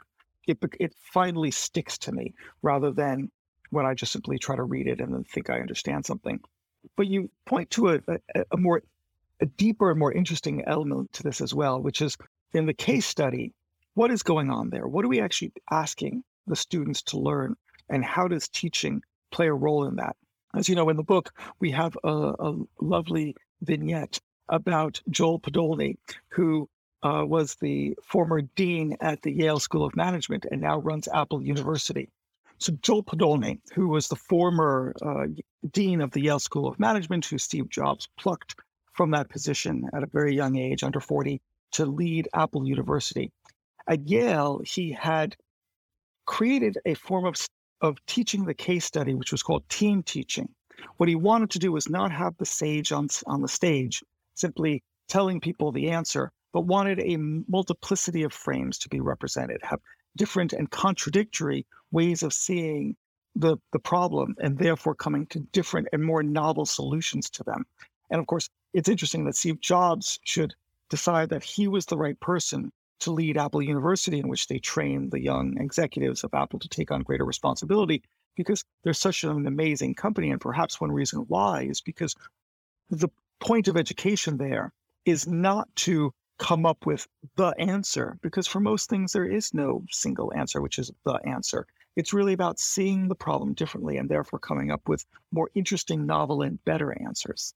it finally sticks to me rather than when I just simply try to read it and then think I understand something. But you point to a deeper and more interesting element to this as well, which is in the case study, what is going on there? What are we actually asking the students to learn? And how does teaching play a role in that? As you know, in the book, we have a lovely vignette about Joel Podolny, who was the former dean at the Yale School of Management and now runs Apple University. So Joel Podolny, who was the former dean of the Yale School of Management, who Steve Jobs plucked from that position at a very young age, under 40, to lead Apple University. At Yale, he had created a form of teaching the case study, which was called team teaching. What he wanted to do was not have the sage on the stage simply telling people the answer, but wanted a multiplicity of frames to be represented, have different and contradictory ways of seeing the problem and therefore coming to different and more novel solutions to them. And of course, it's interesting that Steve Jobs should decide that he was the right person to lead Apple University, in which they train the young executives of Apple to take on greater responsibility, because they're such an amazing company. And perhaps one reason why is because the point of education there is not to come up with the answer, because for most things, there is no single answer, which is the answer. It's really about seeing the problem differently and therefore coming up with more interesting, novel, and better answers.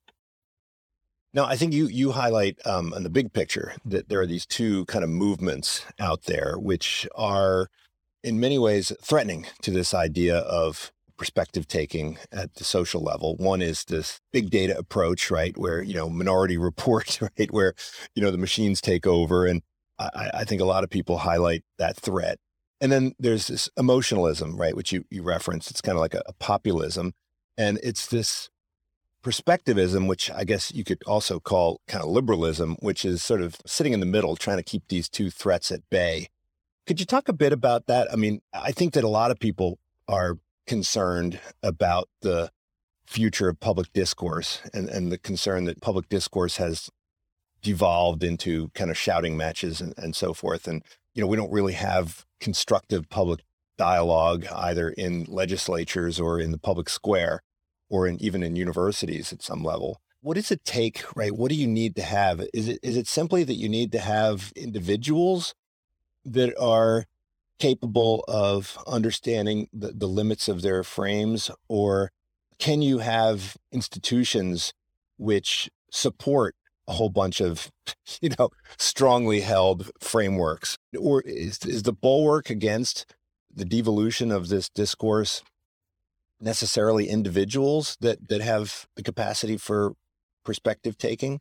Now, I think you highlight in the big picture that there are these two kind of movements out there, which are in many ways threatening to this idea of perspective taking at the social level. One is this big data approach, right, where, Minority Report, right, where, the machines take over. And I think a lot of people highlight that threat. And then there's this emotionalism, right, which you referenced. It's kind of like a populism. And it's this perspectivism, which I guess you could also call kind of liberalism, which is sort of sitting in the middle, trying to keep these two threats at bay. Could you talk a bit about that? I mean, I think that a lot of people are concerned about the future of public discourse and the concern that public discourse has devolved into kind of shouting matches and so forth. And, we don't really have constructive public dialogue either in legislatures or in the public square or even in universities at some level. what does it take, right? What do you need to have? Is it simply that you need to have individuals that are capable of understanding the limits of their frames, or can you have institutions which support a whole bunch of, strongly held frameworks? Or is the bulwark against the devolution of this discourse necessarily individuals that have the capacity for perspective taking?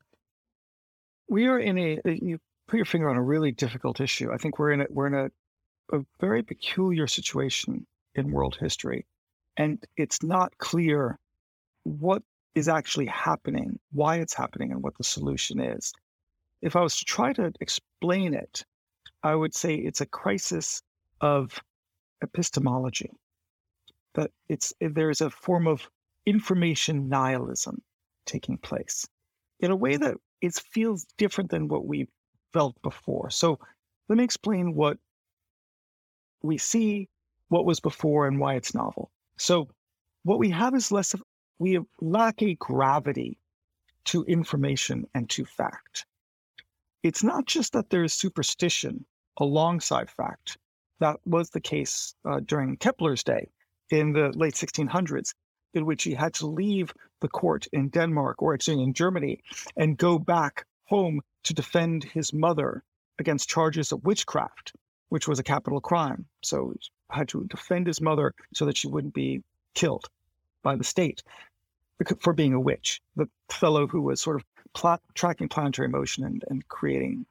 We are you put your finger on a really difficult issue. I think we're in a very peculiar situation in world history, and it's not clear what is actually happening, why it's happening, and what the solution is. If I was to try to explain it, I would say it's a crisis of epistemology, that there's a form of information nihilism taking place in a way that it feels different than what we felt before. So let me explain what we see, what was before, and why it's novel. So what we have is we lack a gravity to information and to fact. It's not just that there's superstition alongside fact. That was the case during Kepler's day in the late 1600s, in which he had to leave the court in Denmark, or actually in Germany, and go back home to defend his mother against charges of witchcraft, which was a capital crime. So he had to defend his mother so that she wouldn't be killed by the state for being a witch, the fellow who was sort of tracking planetary motion and creating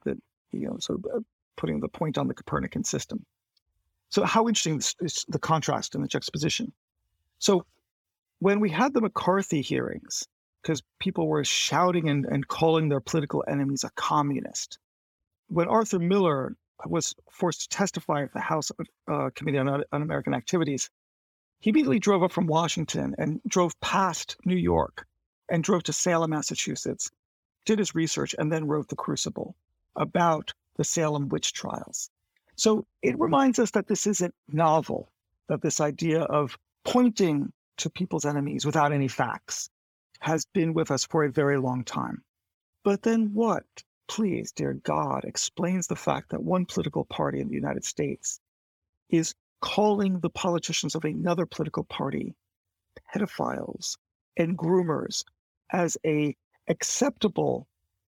putting the point on the Copernican system. So how interesting is the contrast and the juxtaposition. So when we had the McCarthy hearings, because people were shouting and calling their political enemies a communist, when Arthur Miller was forced to testify at the House Committee on Un-American Activities, he immediately drove up from Washington and drove past New York and drove to Salem, Massachusetts, did his research, and then wrote The Crucible about the Salem witch trials. So it reminds us that this isn't novel, that this idea of pointing to people's enemies without any facts has been with us for a very long time. But then what, please, dear God, explains the fact that one political party in the United States is calling the politicians of another political party pedophiles and groomers as a acceptable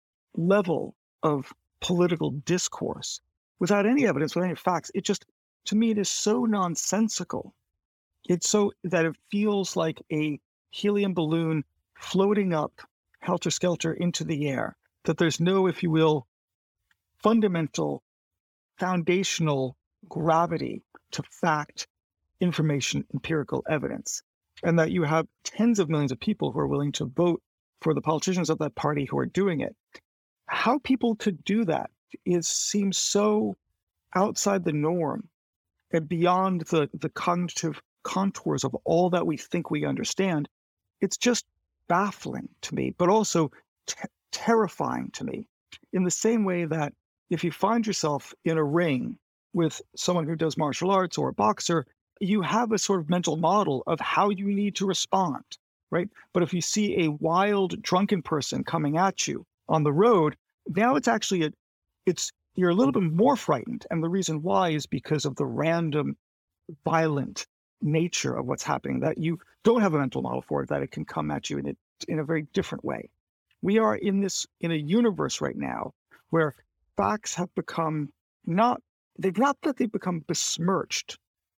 level of political discourse without any evidence, without any facts? It just, to me, it is so nonsensical. It's so that it feels like a helium balloon floating up helter-skelter into the air, that there's no, if you will, fundamental, foundational gravity to fact, information, empirical evidence, and that you have tens of millions of people who are willing to vote for the politicians of that party who are doing it. How people could do that seems so outside the norm and beyond the cognitive contours of all that we think we understand. It's just baffling to me, but also terrifying to me, in the same way that if you find yourself in a ring with someone who does martial arts or a boxer, you have a sort of mental model of how you need to respond, right? But if you see a wild, drunken person coming at you on the road, now it's actually you're a little bit more frightened. And the reason why is because of the random, violent nature of what's happening, that you don't have a mental model for it, that it can come at you in a very different way. We are in a universe right now where facts have become they've become besmirched,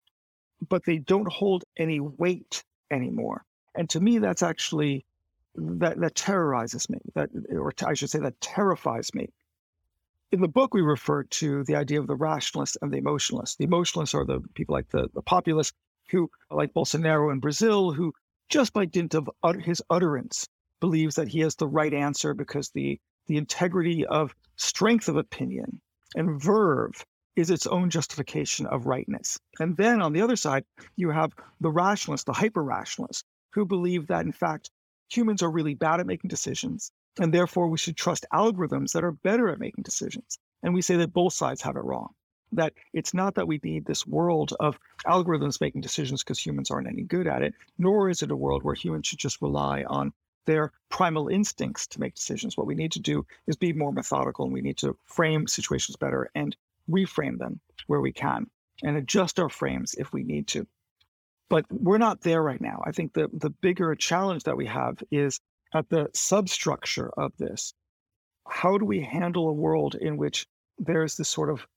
but they don't hold any weight anymore. And to me, that's actually, that terrorizes me, that terrifies me. In the book, we refer to the idea of the rationalists and the emotionalists. The emotionalists are the people like the populists who, like Bolsonaro in Brazil, who just by dint of his utterance believes that he has the right answer because the integrity of strength of opinion and verve is its own justification of rightness. And then on the other side, you have the rationalists, the hyper-rationalists, who believe that, in fact, humans are really bad at making decisions, and therefore we should trust algorithms that are better at making decisions. And we say that both sides have it wrong, that it's not that we need this world of algorithms making decisions because humans aren't any good at it, nor is it a world where humans should just rely on their primal instincts to make decisions. What we need to do is be more methodical, and we need to frame situations better and reframe them where we can and adjust our frames if we need to. But we're not there right now. I think the bigger challenge that we have is at the substructure of this. How do we handle a world in which there's this sort of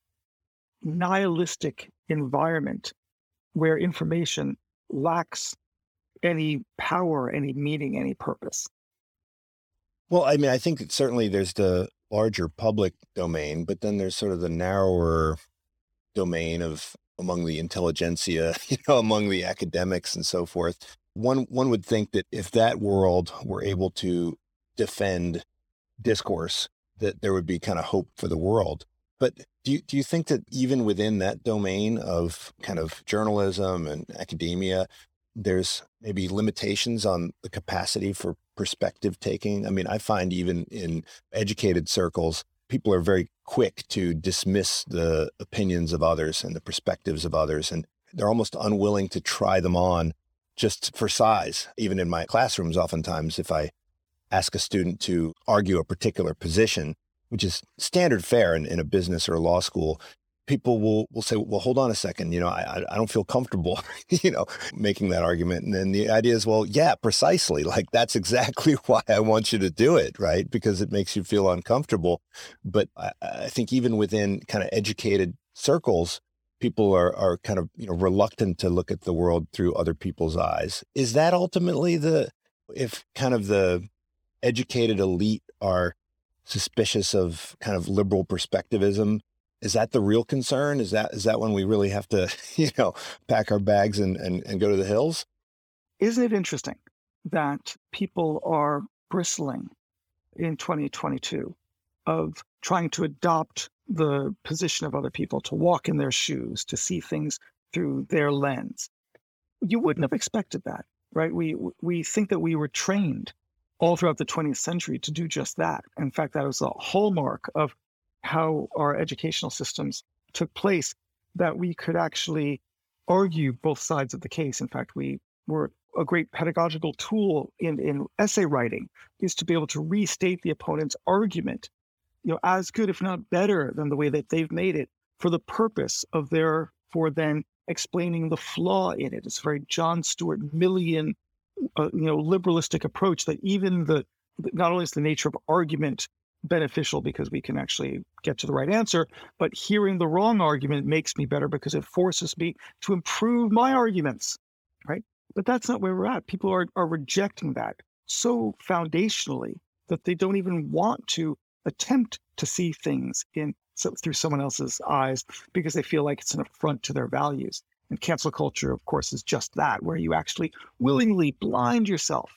nihilistic environment where information lacks any power, any meaning, any purpose? Well, I mean, I think that certainly there's the larger public domain, but then there's sort of the narrower domain of among the intelligentsia, among the academics and so forth. One would think that if that world were able to defend discourse, that there would be kind of hope for the world. But do you think that even within that domain of kind of journalism and academia, there's maybe limitations on the capacity for perspective taking? I mean, I find even in educated circles, people are very quick to dismiss the opinions of others and the perspectives of others, and they're almost unwilling to try them on just for size. Even in my classrooms, oftentimes, if I ask a student to argue a particular position, which is standard fare in a business or a law school, people will say, well, hold on a second, I don't feel comfortable, making that argument. And then the idea is, well, yeah, precisely. Like, that's exactly why I want you to do it, right? Because it makes you feel uncomfortable. But I think even within kind of educated circles, people are kind of, reluctant to look at the world through other people's eyes. Is that ultimately if kind of the educated elite are suspicious of kind of liberal perspectivism, is that the real concern? Is that when we really have to, pack our bags and go to the hills? Isn't it interesting that people are bristling in 2022 of trying to adopt the position of other people, to walk in their shoes, to see things through their lens? You wouldn't have expected that, right? We think that we were trained all throughout the 20th century to do just that. In fact, that was a hallmark of how our educational systems took place, that we could actually argue both sides of the case. In fact, we were a great pedagogical tool in essay writing, is to be able to restate the opponent's argument, as good, if not better, than the way that they've made it, for the purpose of therefore then explaining the flaw in it. It's a very John Stuart Millian liberalistic approach, that even not only is the nature of argument beneficial because we can actually get to the right answer, but hearing the wrong argument makes me better because it forces me to improve my arguments, right? But that's not where we're at. People are rejecting that so foundationally that they don't even want to attempt to see things through someone else's eyes because they feel like it's an affront to their values. And cancel culture, of course, is just that, where you actually willingly blind yourself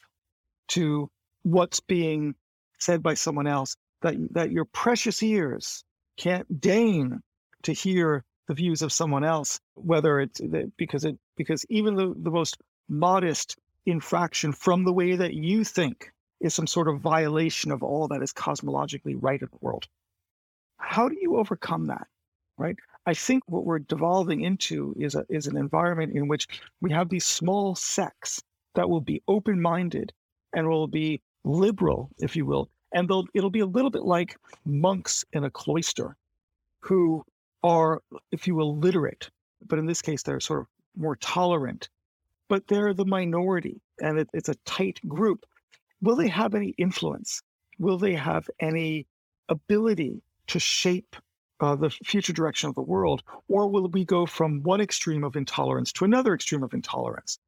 to what's being said by someone else, that your precious ears can't deign to hear the views of someone else, whether it's because even the most modest infraction from the way that you think is some sort of violation of all that is cosmologically right in the world. How do you overcome that, right? I think what we're devolving into is an environment in which we have these small sects that will be open-minded and will be liberal, if you will, and it'll be a little bit like monks in a cloister who are, if you will, literate, but in this case, they're sort of more tolerant, but they're the minority, and it's a tight group. Will they have any influence? Will they have any ability to shape the future direction of the world? Or will we go from one extreme of intolerance to another extreme of intolerance?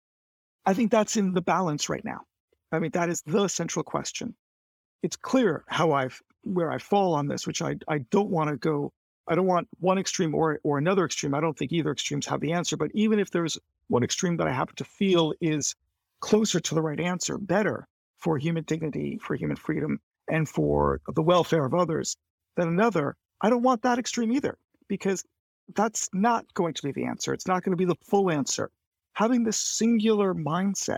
I think that's in the balance right now. I mean, that is the central question. It's clear where I fall on this, which I don't want to go. I don't want one extreme or another extreme. I don't think either extremes have the answer. But even if there's one extreme that I happen to feel is closer to the right answer, better for human dignity, for human freedom, and for the welfare of others than another, I don't want that extreme either, because that's not going to be the answer. It's not going to be the full answer. Having this singular mindset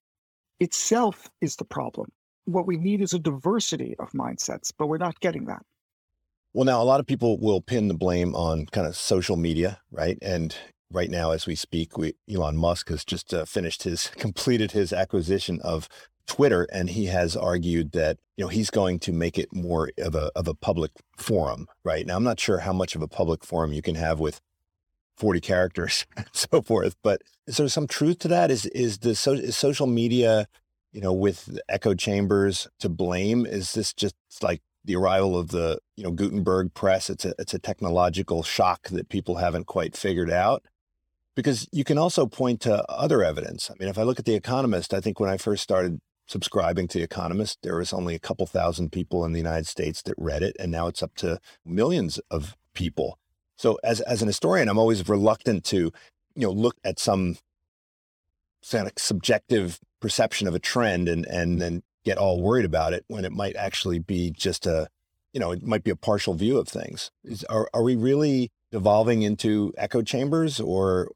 itself is the problem. What we need is a diversity of mindsets, but we're not getting that. Well, now a lot of people will pin the blame on kind of social media, right? And right now, as we speak, Elon Musk has just completed his acquisition of Twitter, and he has argued that, he's going to make it more of a public forum, right? Now, I'm not sure how much of a public forum you can have with 40 characters and so forth, but is there some truth to that? Is social media, with echo chambers to blame? Is this just like the arrival of the, Gutenberg press? It's a technological shock that people haven't quite figured out. Because you can also point to other evidence. I mean, if I look at The Economist, I think when I first started subscribing to The Economist, there was only a couple thousand people in the United States that read it, and now it's up to millions of people. So as an historian, I'm always reluctant to, look at some kind of subjective perception of a trend and then get all worried about it when it might actually be just it might be a partial view of things. Are we really evolving into echo chambers, or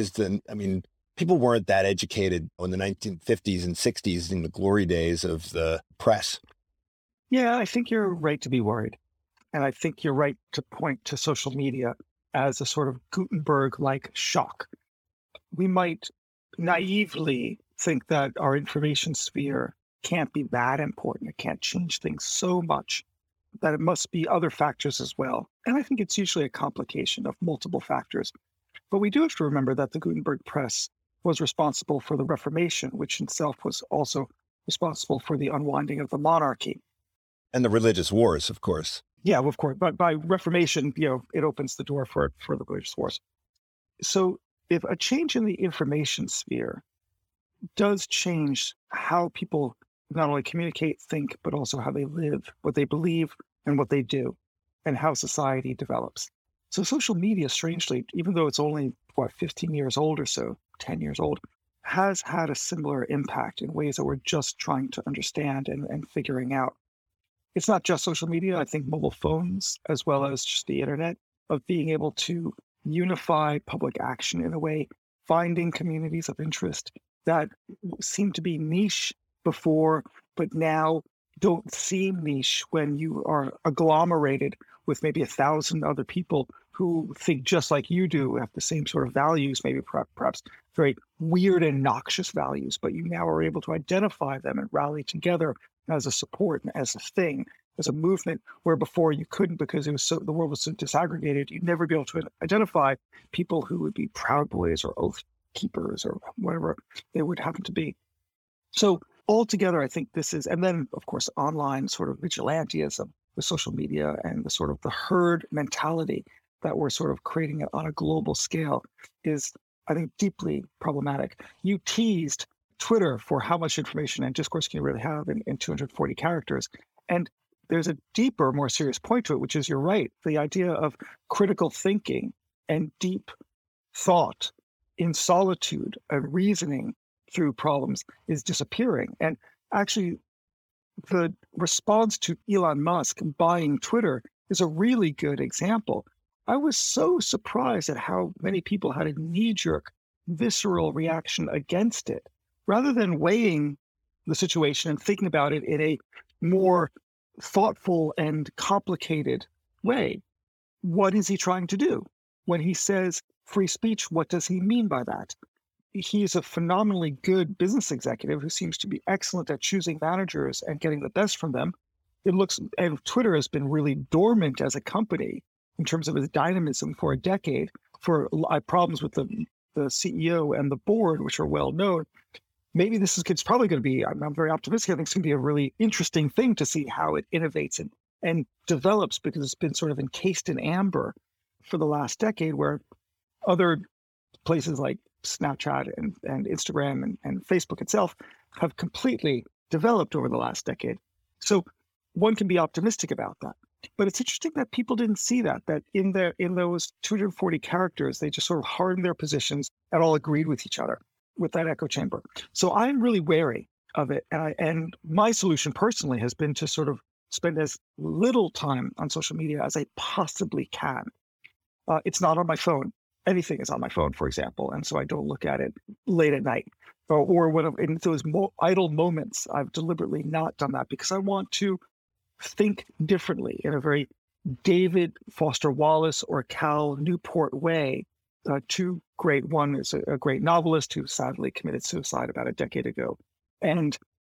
people weren't that educated in the 1950s and 60s in the glory days of the press? Yeah, I think you're right to be worried. And I think you're right to point to social media as a sort of Gutenberg-like shock. We might naively think that our information sphere can't be that important. It can't change things so much that it must be other factors as well. And I think it's usually a complication of multiple factors. But we do have to remember that the Gutenberg press was responsible for the Reformation, which itself was also responsible for the unwinding of the monarchy. And the religious wars, of course. Yeah, of course. But by Reformation, it opens the door for the religious wars. So if a change in the information sphere does change how people not only communicate, think, but also how they live, what they believe, and what they do, and how society develops. So social media, strangely, even though it's only, 15 years old or so, 10 years old, has had a similar impact in ways that we're just trying to understand and figuring out. It's not just social media. I think mobile phones, as well as just the internet, of being able to unify public action in a way, finding communities of interest that seem to be niche before, but now don't seem niche when you are agglomerated with maybe 1,000 other people who think just like you do, have the same sort of values, maybe perhaps very weird and noxious values, but you now are able to identify them and rally together as a support and as a thing, as a movement, where before you couldn't because the world was so disaggregated. You'd never be able to identify people who would be Proud Boys or Oath Keepers or whatever they would happen to be. So altogether, I think this is, and then of course, online sort of vigilantism with social media and the sort of the herd mentality that we're sort of creating on a global scale is, I think, deeply problematic. You teased Twitter for how much information and discourse can you really have in 240 characters. And there's a deeper, more serious point to it, which is you're right. The idea of critical thinking and deep thought in solitude and reasoning through problems is disappearing. And actually, the response to Elon Musk buying Twitter is a really good example. I was so surprised at how many people had a knee-jerk, visceral reaction against it, rather than weighing the situation and thinking about it in a more thoughtful and complicated way. What is he trying to do? When he says free speech, what does he mean by that? He's a phenomenally good business executive who seems to be excellent at choosing managers and getting the best from them. It looks, and Twitter has been really dormant as a company in terms of its dynamism for a decade, for problems with the CEO and the board, which are well known. Maybe it's probably going to be, I'm very optimistic, I think it's going to be a really interesting thing to see how it innovates and develops, because it's been sort of encased in amber for the last decade, where other places like Snapchat and Instagram and Facebook itself have completely developed over the last decade. So one can be optimistic about that. But it's interesting that people didn't see that in those 240 characters, they just sort of hardened their positions and all agreed with each other with that echo chamber. So I'm really wary of it. And my solution personally has been to sort of spend as little time on social media as I possibly can. It's not on my phone. Anything is on my phone, for example. And so I don't look at it late at night or when in those idle moments. I've deliberately not done that because I want to think differently in a very David Foster Wallace or Cal Newport way. One is a great novelist who sadly committed suicide about a decade ago. And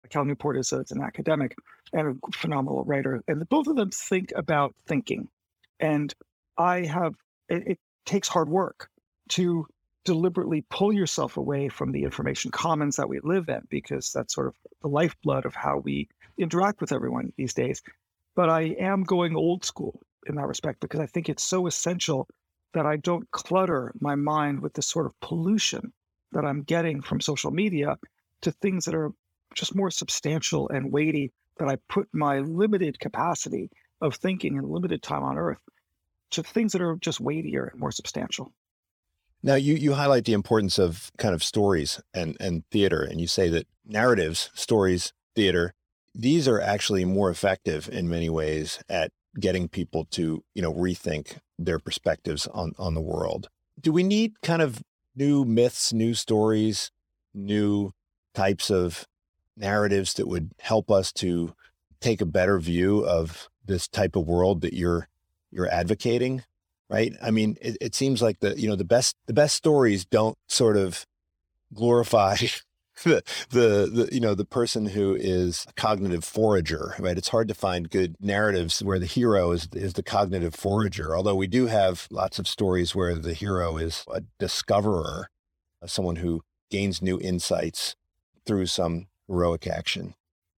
Cal Newport is an academic and a phenomenal writer, and both of them think about thinking. And it takes hard work to deliberately pull yourself away from the information commons that we live in, because that's sort of the lifeblood of how we interact with everyone these days. But I am going old school in that respect, because I think it's so essential that I don't clutter my mind with the sort of pollution that I'm getting from social media to things that are just more substantial and weighty, that I put my limited capacity of thinking and limited time on earth to things that are just weightier and more substantial. Now, you highlight the importance of kind of stories and theater, and you say that narratives, stories, theater, these are actually more effective in many ways at getting people to, rethink their perspectives on the world. Do we need kind of new myths, new stories, new types of narratives that would help us to take a better view of this type of world that you're advocating? Right. I mean, it seems like the best stories don't sort of glorify the person who is a cognitive forager, right? It's hard to find good narratives where the hero is the cognitive forager, although we do have lots of stories where the hero is a discoverer, someone who gains new insights through some heroic action.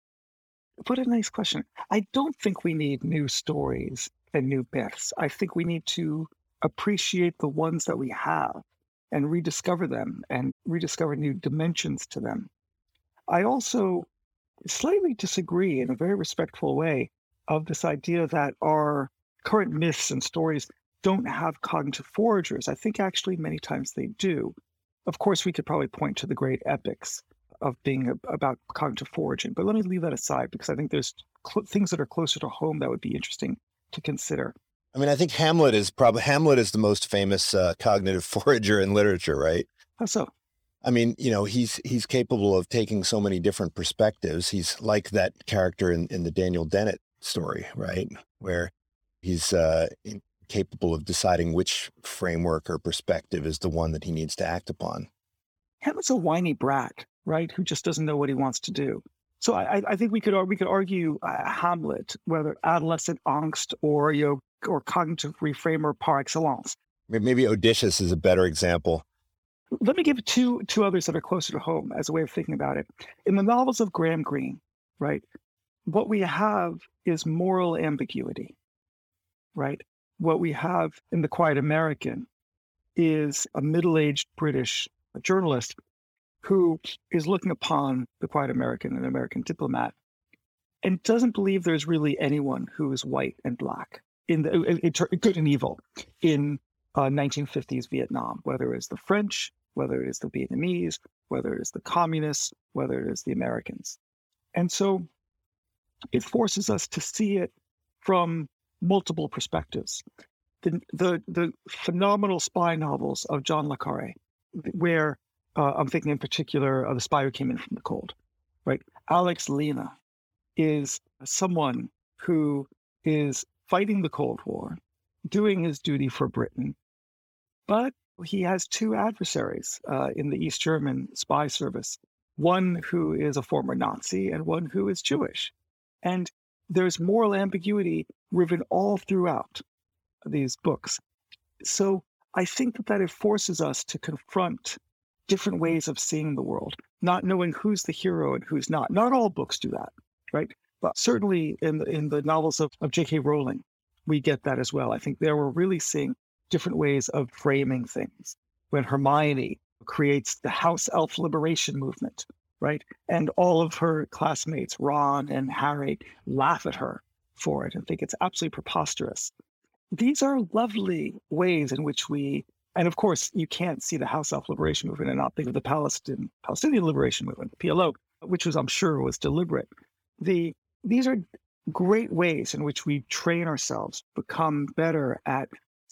What a nice question. I don't think we need new stories and new myths. I think we need to appreciate the ones that we have and rediscover them and rediscover new dimensions to them. I also slightly disagree in a very respectful way of this idea that our current myths and stories don't have cognitive foragers. I think actually many times they do. Of course, we could probably point to the great epics of being about cognitive foraging, but let me leave that aside, because I think there's things that are closer to home that would be interesting to consider. I mean, I think Hamlet is the most famous cognitive forager in literature, right? How so? I mean, he's capable of taking so many different perspectives. He's like that character in the Daniel Dennett story, right? Where he's capable of deciding which framework or perspective is the one that he needs to act upon. Hamlet's a whiny brat, right? Who just doesn't know what he wants to do. So I think we could argue Hamlet, whether adolescent angst or cognitive reframer par excellence. Maybe Odysseus is a better example. Let me give two others that are closer to home as a way of thinking about it. In the novels of Graham Greene, right, what we have is moral ambiguity, right? What we have in The Quiet American is a middle-aged British journalist who is looking upon the Quiet American, an American diplomat, and doesn't believe there's really anyone who is white and black in good and evil in 1950s Vietnam, whether it's the French, whether it is the Vietnamese, whether it is the communists, whether it is the Americans. And so it forces us to see it from multiple perspectives. The phenomenal spy novels of John le Carré, where I'm thinking in particular of The Spy Who Came In From the Cold, right? Alex Lena is someone who is fighting the Cold War, doing his duty for Britain, but he has two adversaries in the East German spy service, one who is a former Nazi and one who is Jewish. And there's moral ambiguity riven all throughout these books. So I think that it forces us to confront different ways of seeing the world, not knowing who's the hero and who's not. Not all books do that, right? But certainly in the novels of J.K. Rowling, we get that as well. I think there we're really seeing different ways of framing things. When Hermione creates the House Elf Liberation Movement, right? And all of her classmates, Ron and Harry, laugh at her for it and think it's absolutely preposterous. These are lovely ways in which and of course, you can't see the House Elf Liberation Movement and not think of the Palestinian Liberation Movement, the PLO, which I'm sure was deliberate. These are great ways in which we train ourselves, become better at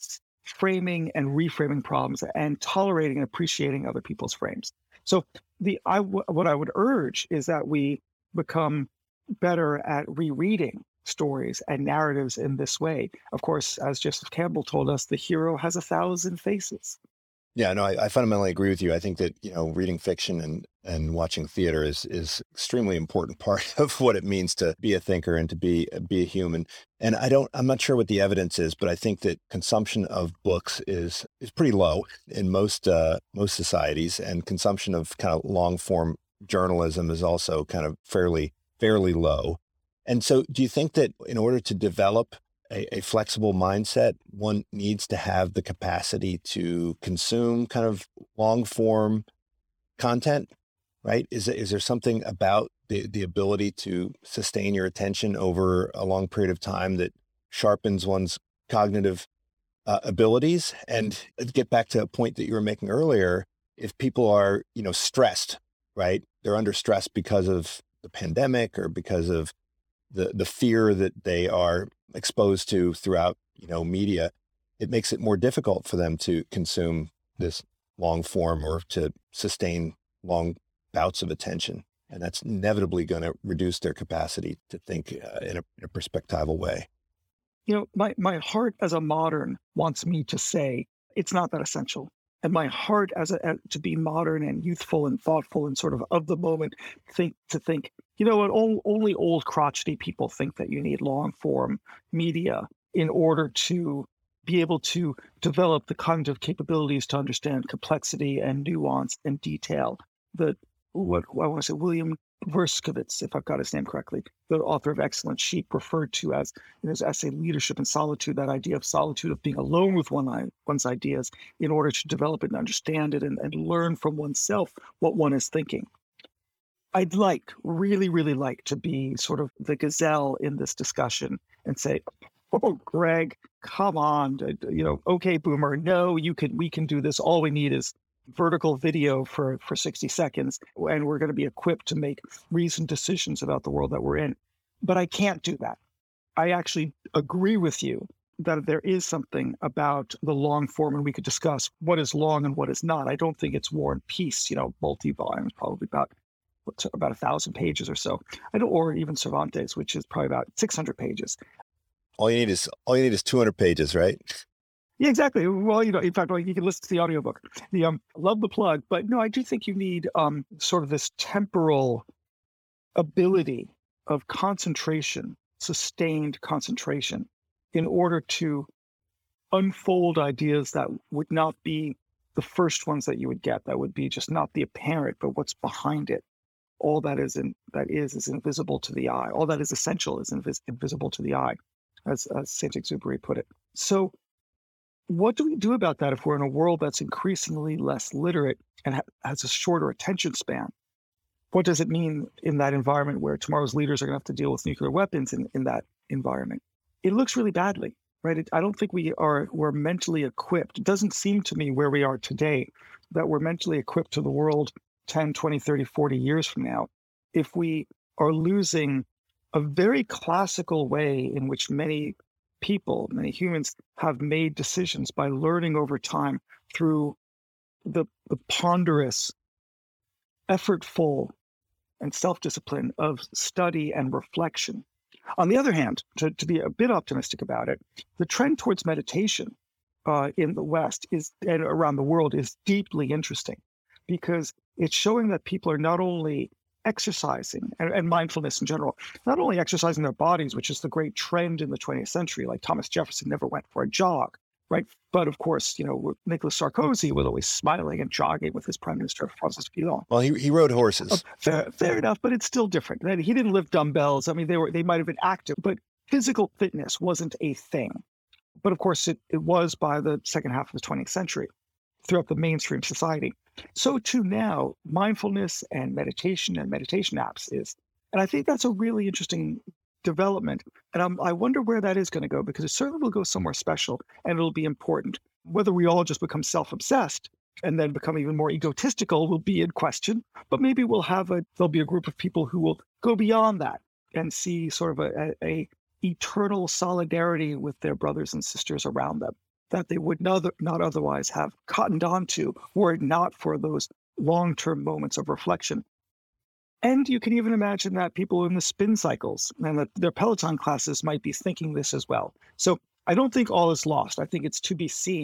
framing and reframing problems and tolerating and appreciating other people's frames. So what I would urge is that we become better at rereading stories and narratives in this way. Of course, as Joseph Campbell told us, the hero has 1,000 faces. Yeah, no, I fundamentally agree with you. I think that, reading fiction and watching theater is extremely important part of what it means to be a thinker and to be a human. And I'm not sure what the evidence is, but I think that consumption of books is pretty low in most societies, and consumption of kind of long form journalism is also kind of fairly low. And so do you think that in order to develop a flexible mindset, one needs to have the capacity to consume kind of long form content, right? Is there something about the ability to sustain your attention over a long period of time that sharpens one's cognitive abilities? And get back to a point that you were making earlier, if people are, stressed, right? They're under stress because of the pandemic or because of the fear that they are exposed to throughout, media, it makes it more difficult for them to consume this long form or to sustain long bouts of attention. And that's inevitably going to reduce their capacity to think in a perspectival way. My heart as a modern wants me to say it's not that essential. And my heart to be modern and youthful and thoughtful and sort of the moment, think, only old crotchety people think that you need long form media in order to be able to develop the cognitive capabilities to understand complexity and nuance and detail that what I want to say, William Verskovitz, if I've got his name correctly, the author of Excellent Sheep, referred to as in his essay Leadership and Solitude, that idea of solitude, of being alone with one's ideas in order to develop it and understand it and learn from oneself what one is thinking. I'd really, really like to be sort of the gazelle in this discussion and say, oh, Greg, come on, okay, boomer, no, we can do this. All we need is vertical video for 60 seconds, and we're going to be equipped to make reasoned decisions about the world that we're in. But I can't do that. I actually agree with you that there is something about the long form, and we could discuss what is long and what is not. I don't think it's War and Peace, multi-volumes, probably about 1,000 pages or so. Or even Cervantes, which is probably about 600 pages. All you need is 200 pages, right? Yeah, exactly. Well, in fact, you can listen to the audiobook. Love the plug, but no, I do think you need sort of this temporal ability of concentration, sustained concentration, in order to unfold ideas that would not be the first ones that you would get. That would be just not the apparent, but what's behind it. All that is invisible to the eye. All that is essential is invisible to the eye, as Saint-Exupéry put it. So what do we do about that if we're in a world that's increasingly less literate and has a shorter attention span? What does it mean in that environment where tomorrow's leaders are going to have to deal with nuclear weapons in that environment? It looks really badly, right? I don't think we're mentally equipped. It doesn't seem to me where we are today that we're mentally equipped to the world 10, 20, 30, 40 years from now, if we are losing a very classical way in which many humans have made decisions by learning over time through the ponderous, effortful, and self-discipline of study and reflection. On the other hand, to be a bit optimistic about it, the trend towards meditation in the West and around the world is deeply interesting, because it's showing that people are not only exercising and mindfulness in general, not only exercising their bodies, which is the great trend in the 20th century, like Thomas Jefferson never went for a jog, right? But of course, Nicolas Sarkozy was always smiling and jogging with his prime minister, Francis Fillon. Well, he rode horses. Fair enough, but it's still different. He didn't lift dumbbells. I mean, they might have been active, but physical fitness wasn't a thing. But of course, it was by the second half of the 20th century throughout the mainstream society. So too now, mindfulness and meditation apps is. And I think that's a really interesting development. And I wonder where that is going to go, because it certainly will go somewhere special and it'll be important. Whether we all just become self-obsessed and then become even more egotistical will be in question. But maybe there'll be a group of people who will go beyond that and see sort of a eternal solidarity with their brothers and sisters around them that they would not otherwise have cottoned onto were it not for those long-term moments of reflection. And you can even imagine that people in the spin cycles and that their Peloton classes might be thinking this as well. So I don't think all is lost. I think it's to be seen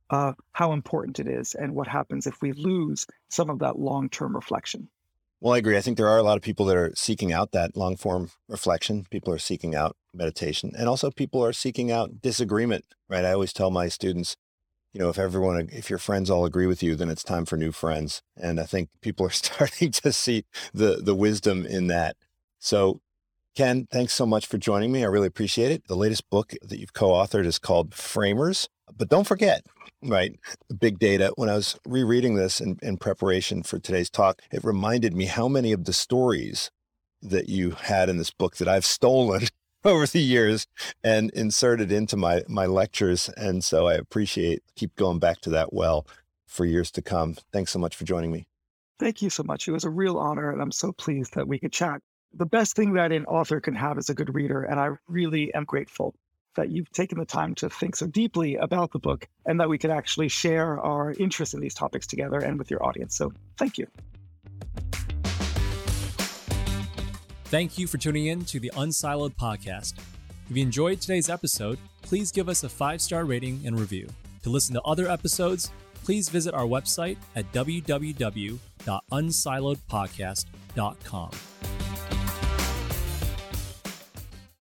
how important it is and what happens if we lose some of that long-term reflection. Well, I agree. I think there are a lot of people that are seeking out that long form reflection. People are seeking out meditation, and also people are seeking out disagreement, right? I always tell my students, if your friends all agree with you, then it's time for new friends. And I think people are starting to see the wisdom in that. So Ken, thanks so much for joining me. I really appreciate it. The latest book that you've co-authored is called Framers, but don't forget, right, big data. When I was rereading this in preparation for today's talk, it reminded me how many of the stories that you had in this book that I've stolen over the years and inserted into my lectures. And so I keep going back to that well for years to come. Thanks so much for joining me. Thank you so much. It was a real honor, and I'm so pleased that we could chat. The best thing that an author can have is a good reader, and I really am grateful that you've taken the time to think so deeply about the book and that we could actually share our interest in these topics together and with your audience. So thank you. Thank you for tuning in to the Unsiloed podcast. If you enjoyed today's episode, please give us a 5-star rating and review. To listen to other episodes, please visit our website at www.unsiloedpodcast.com.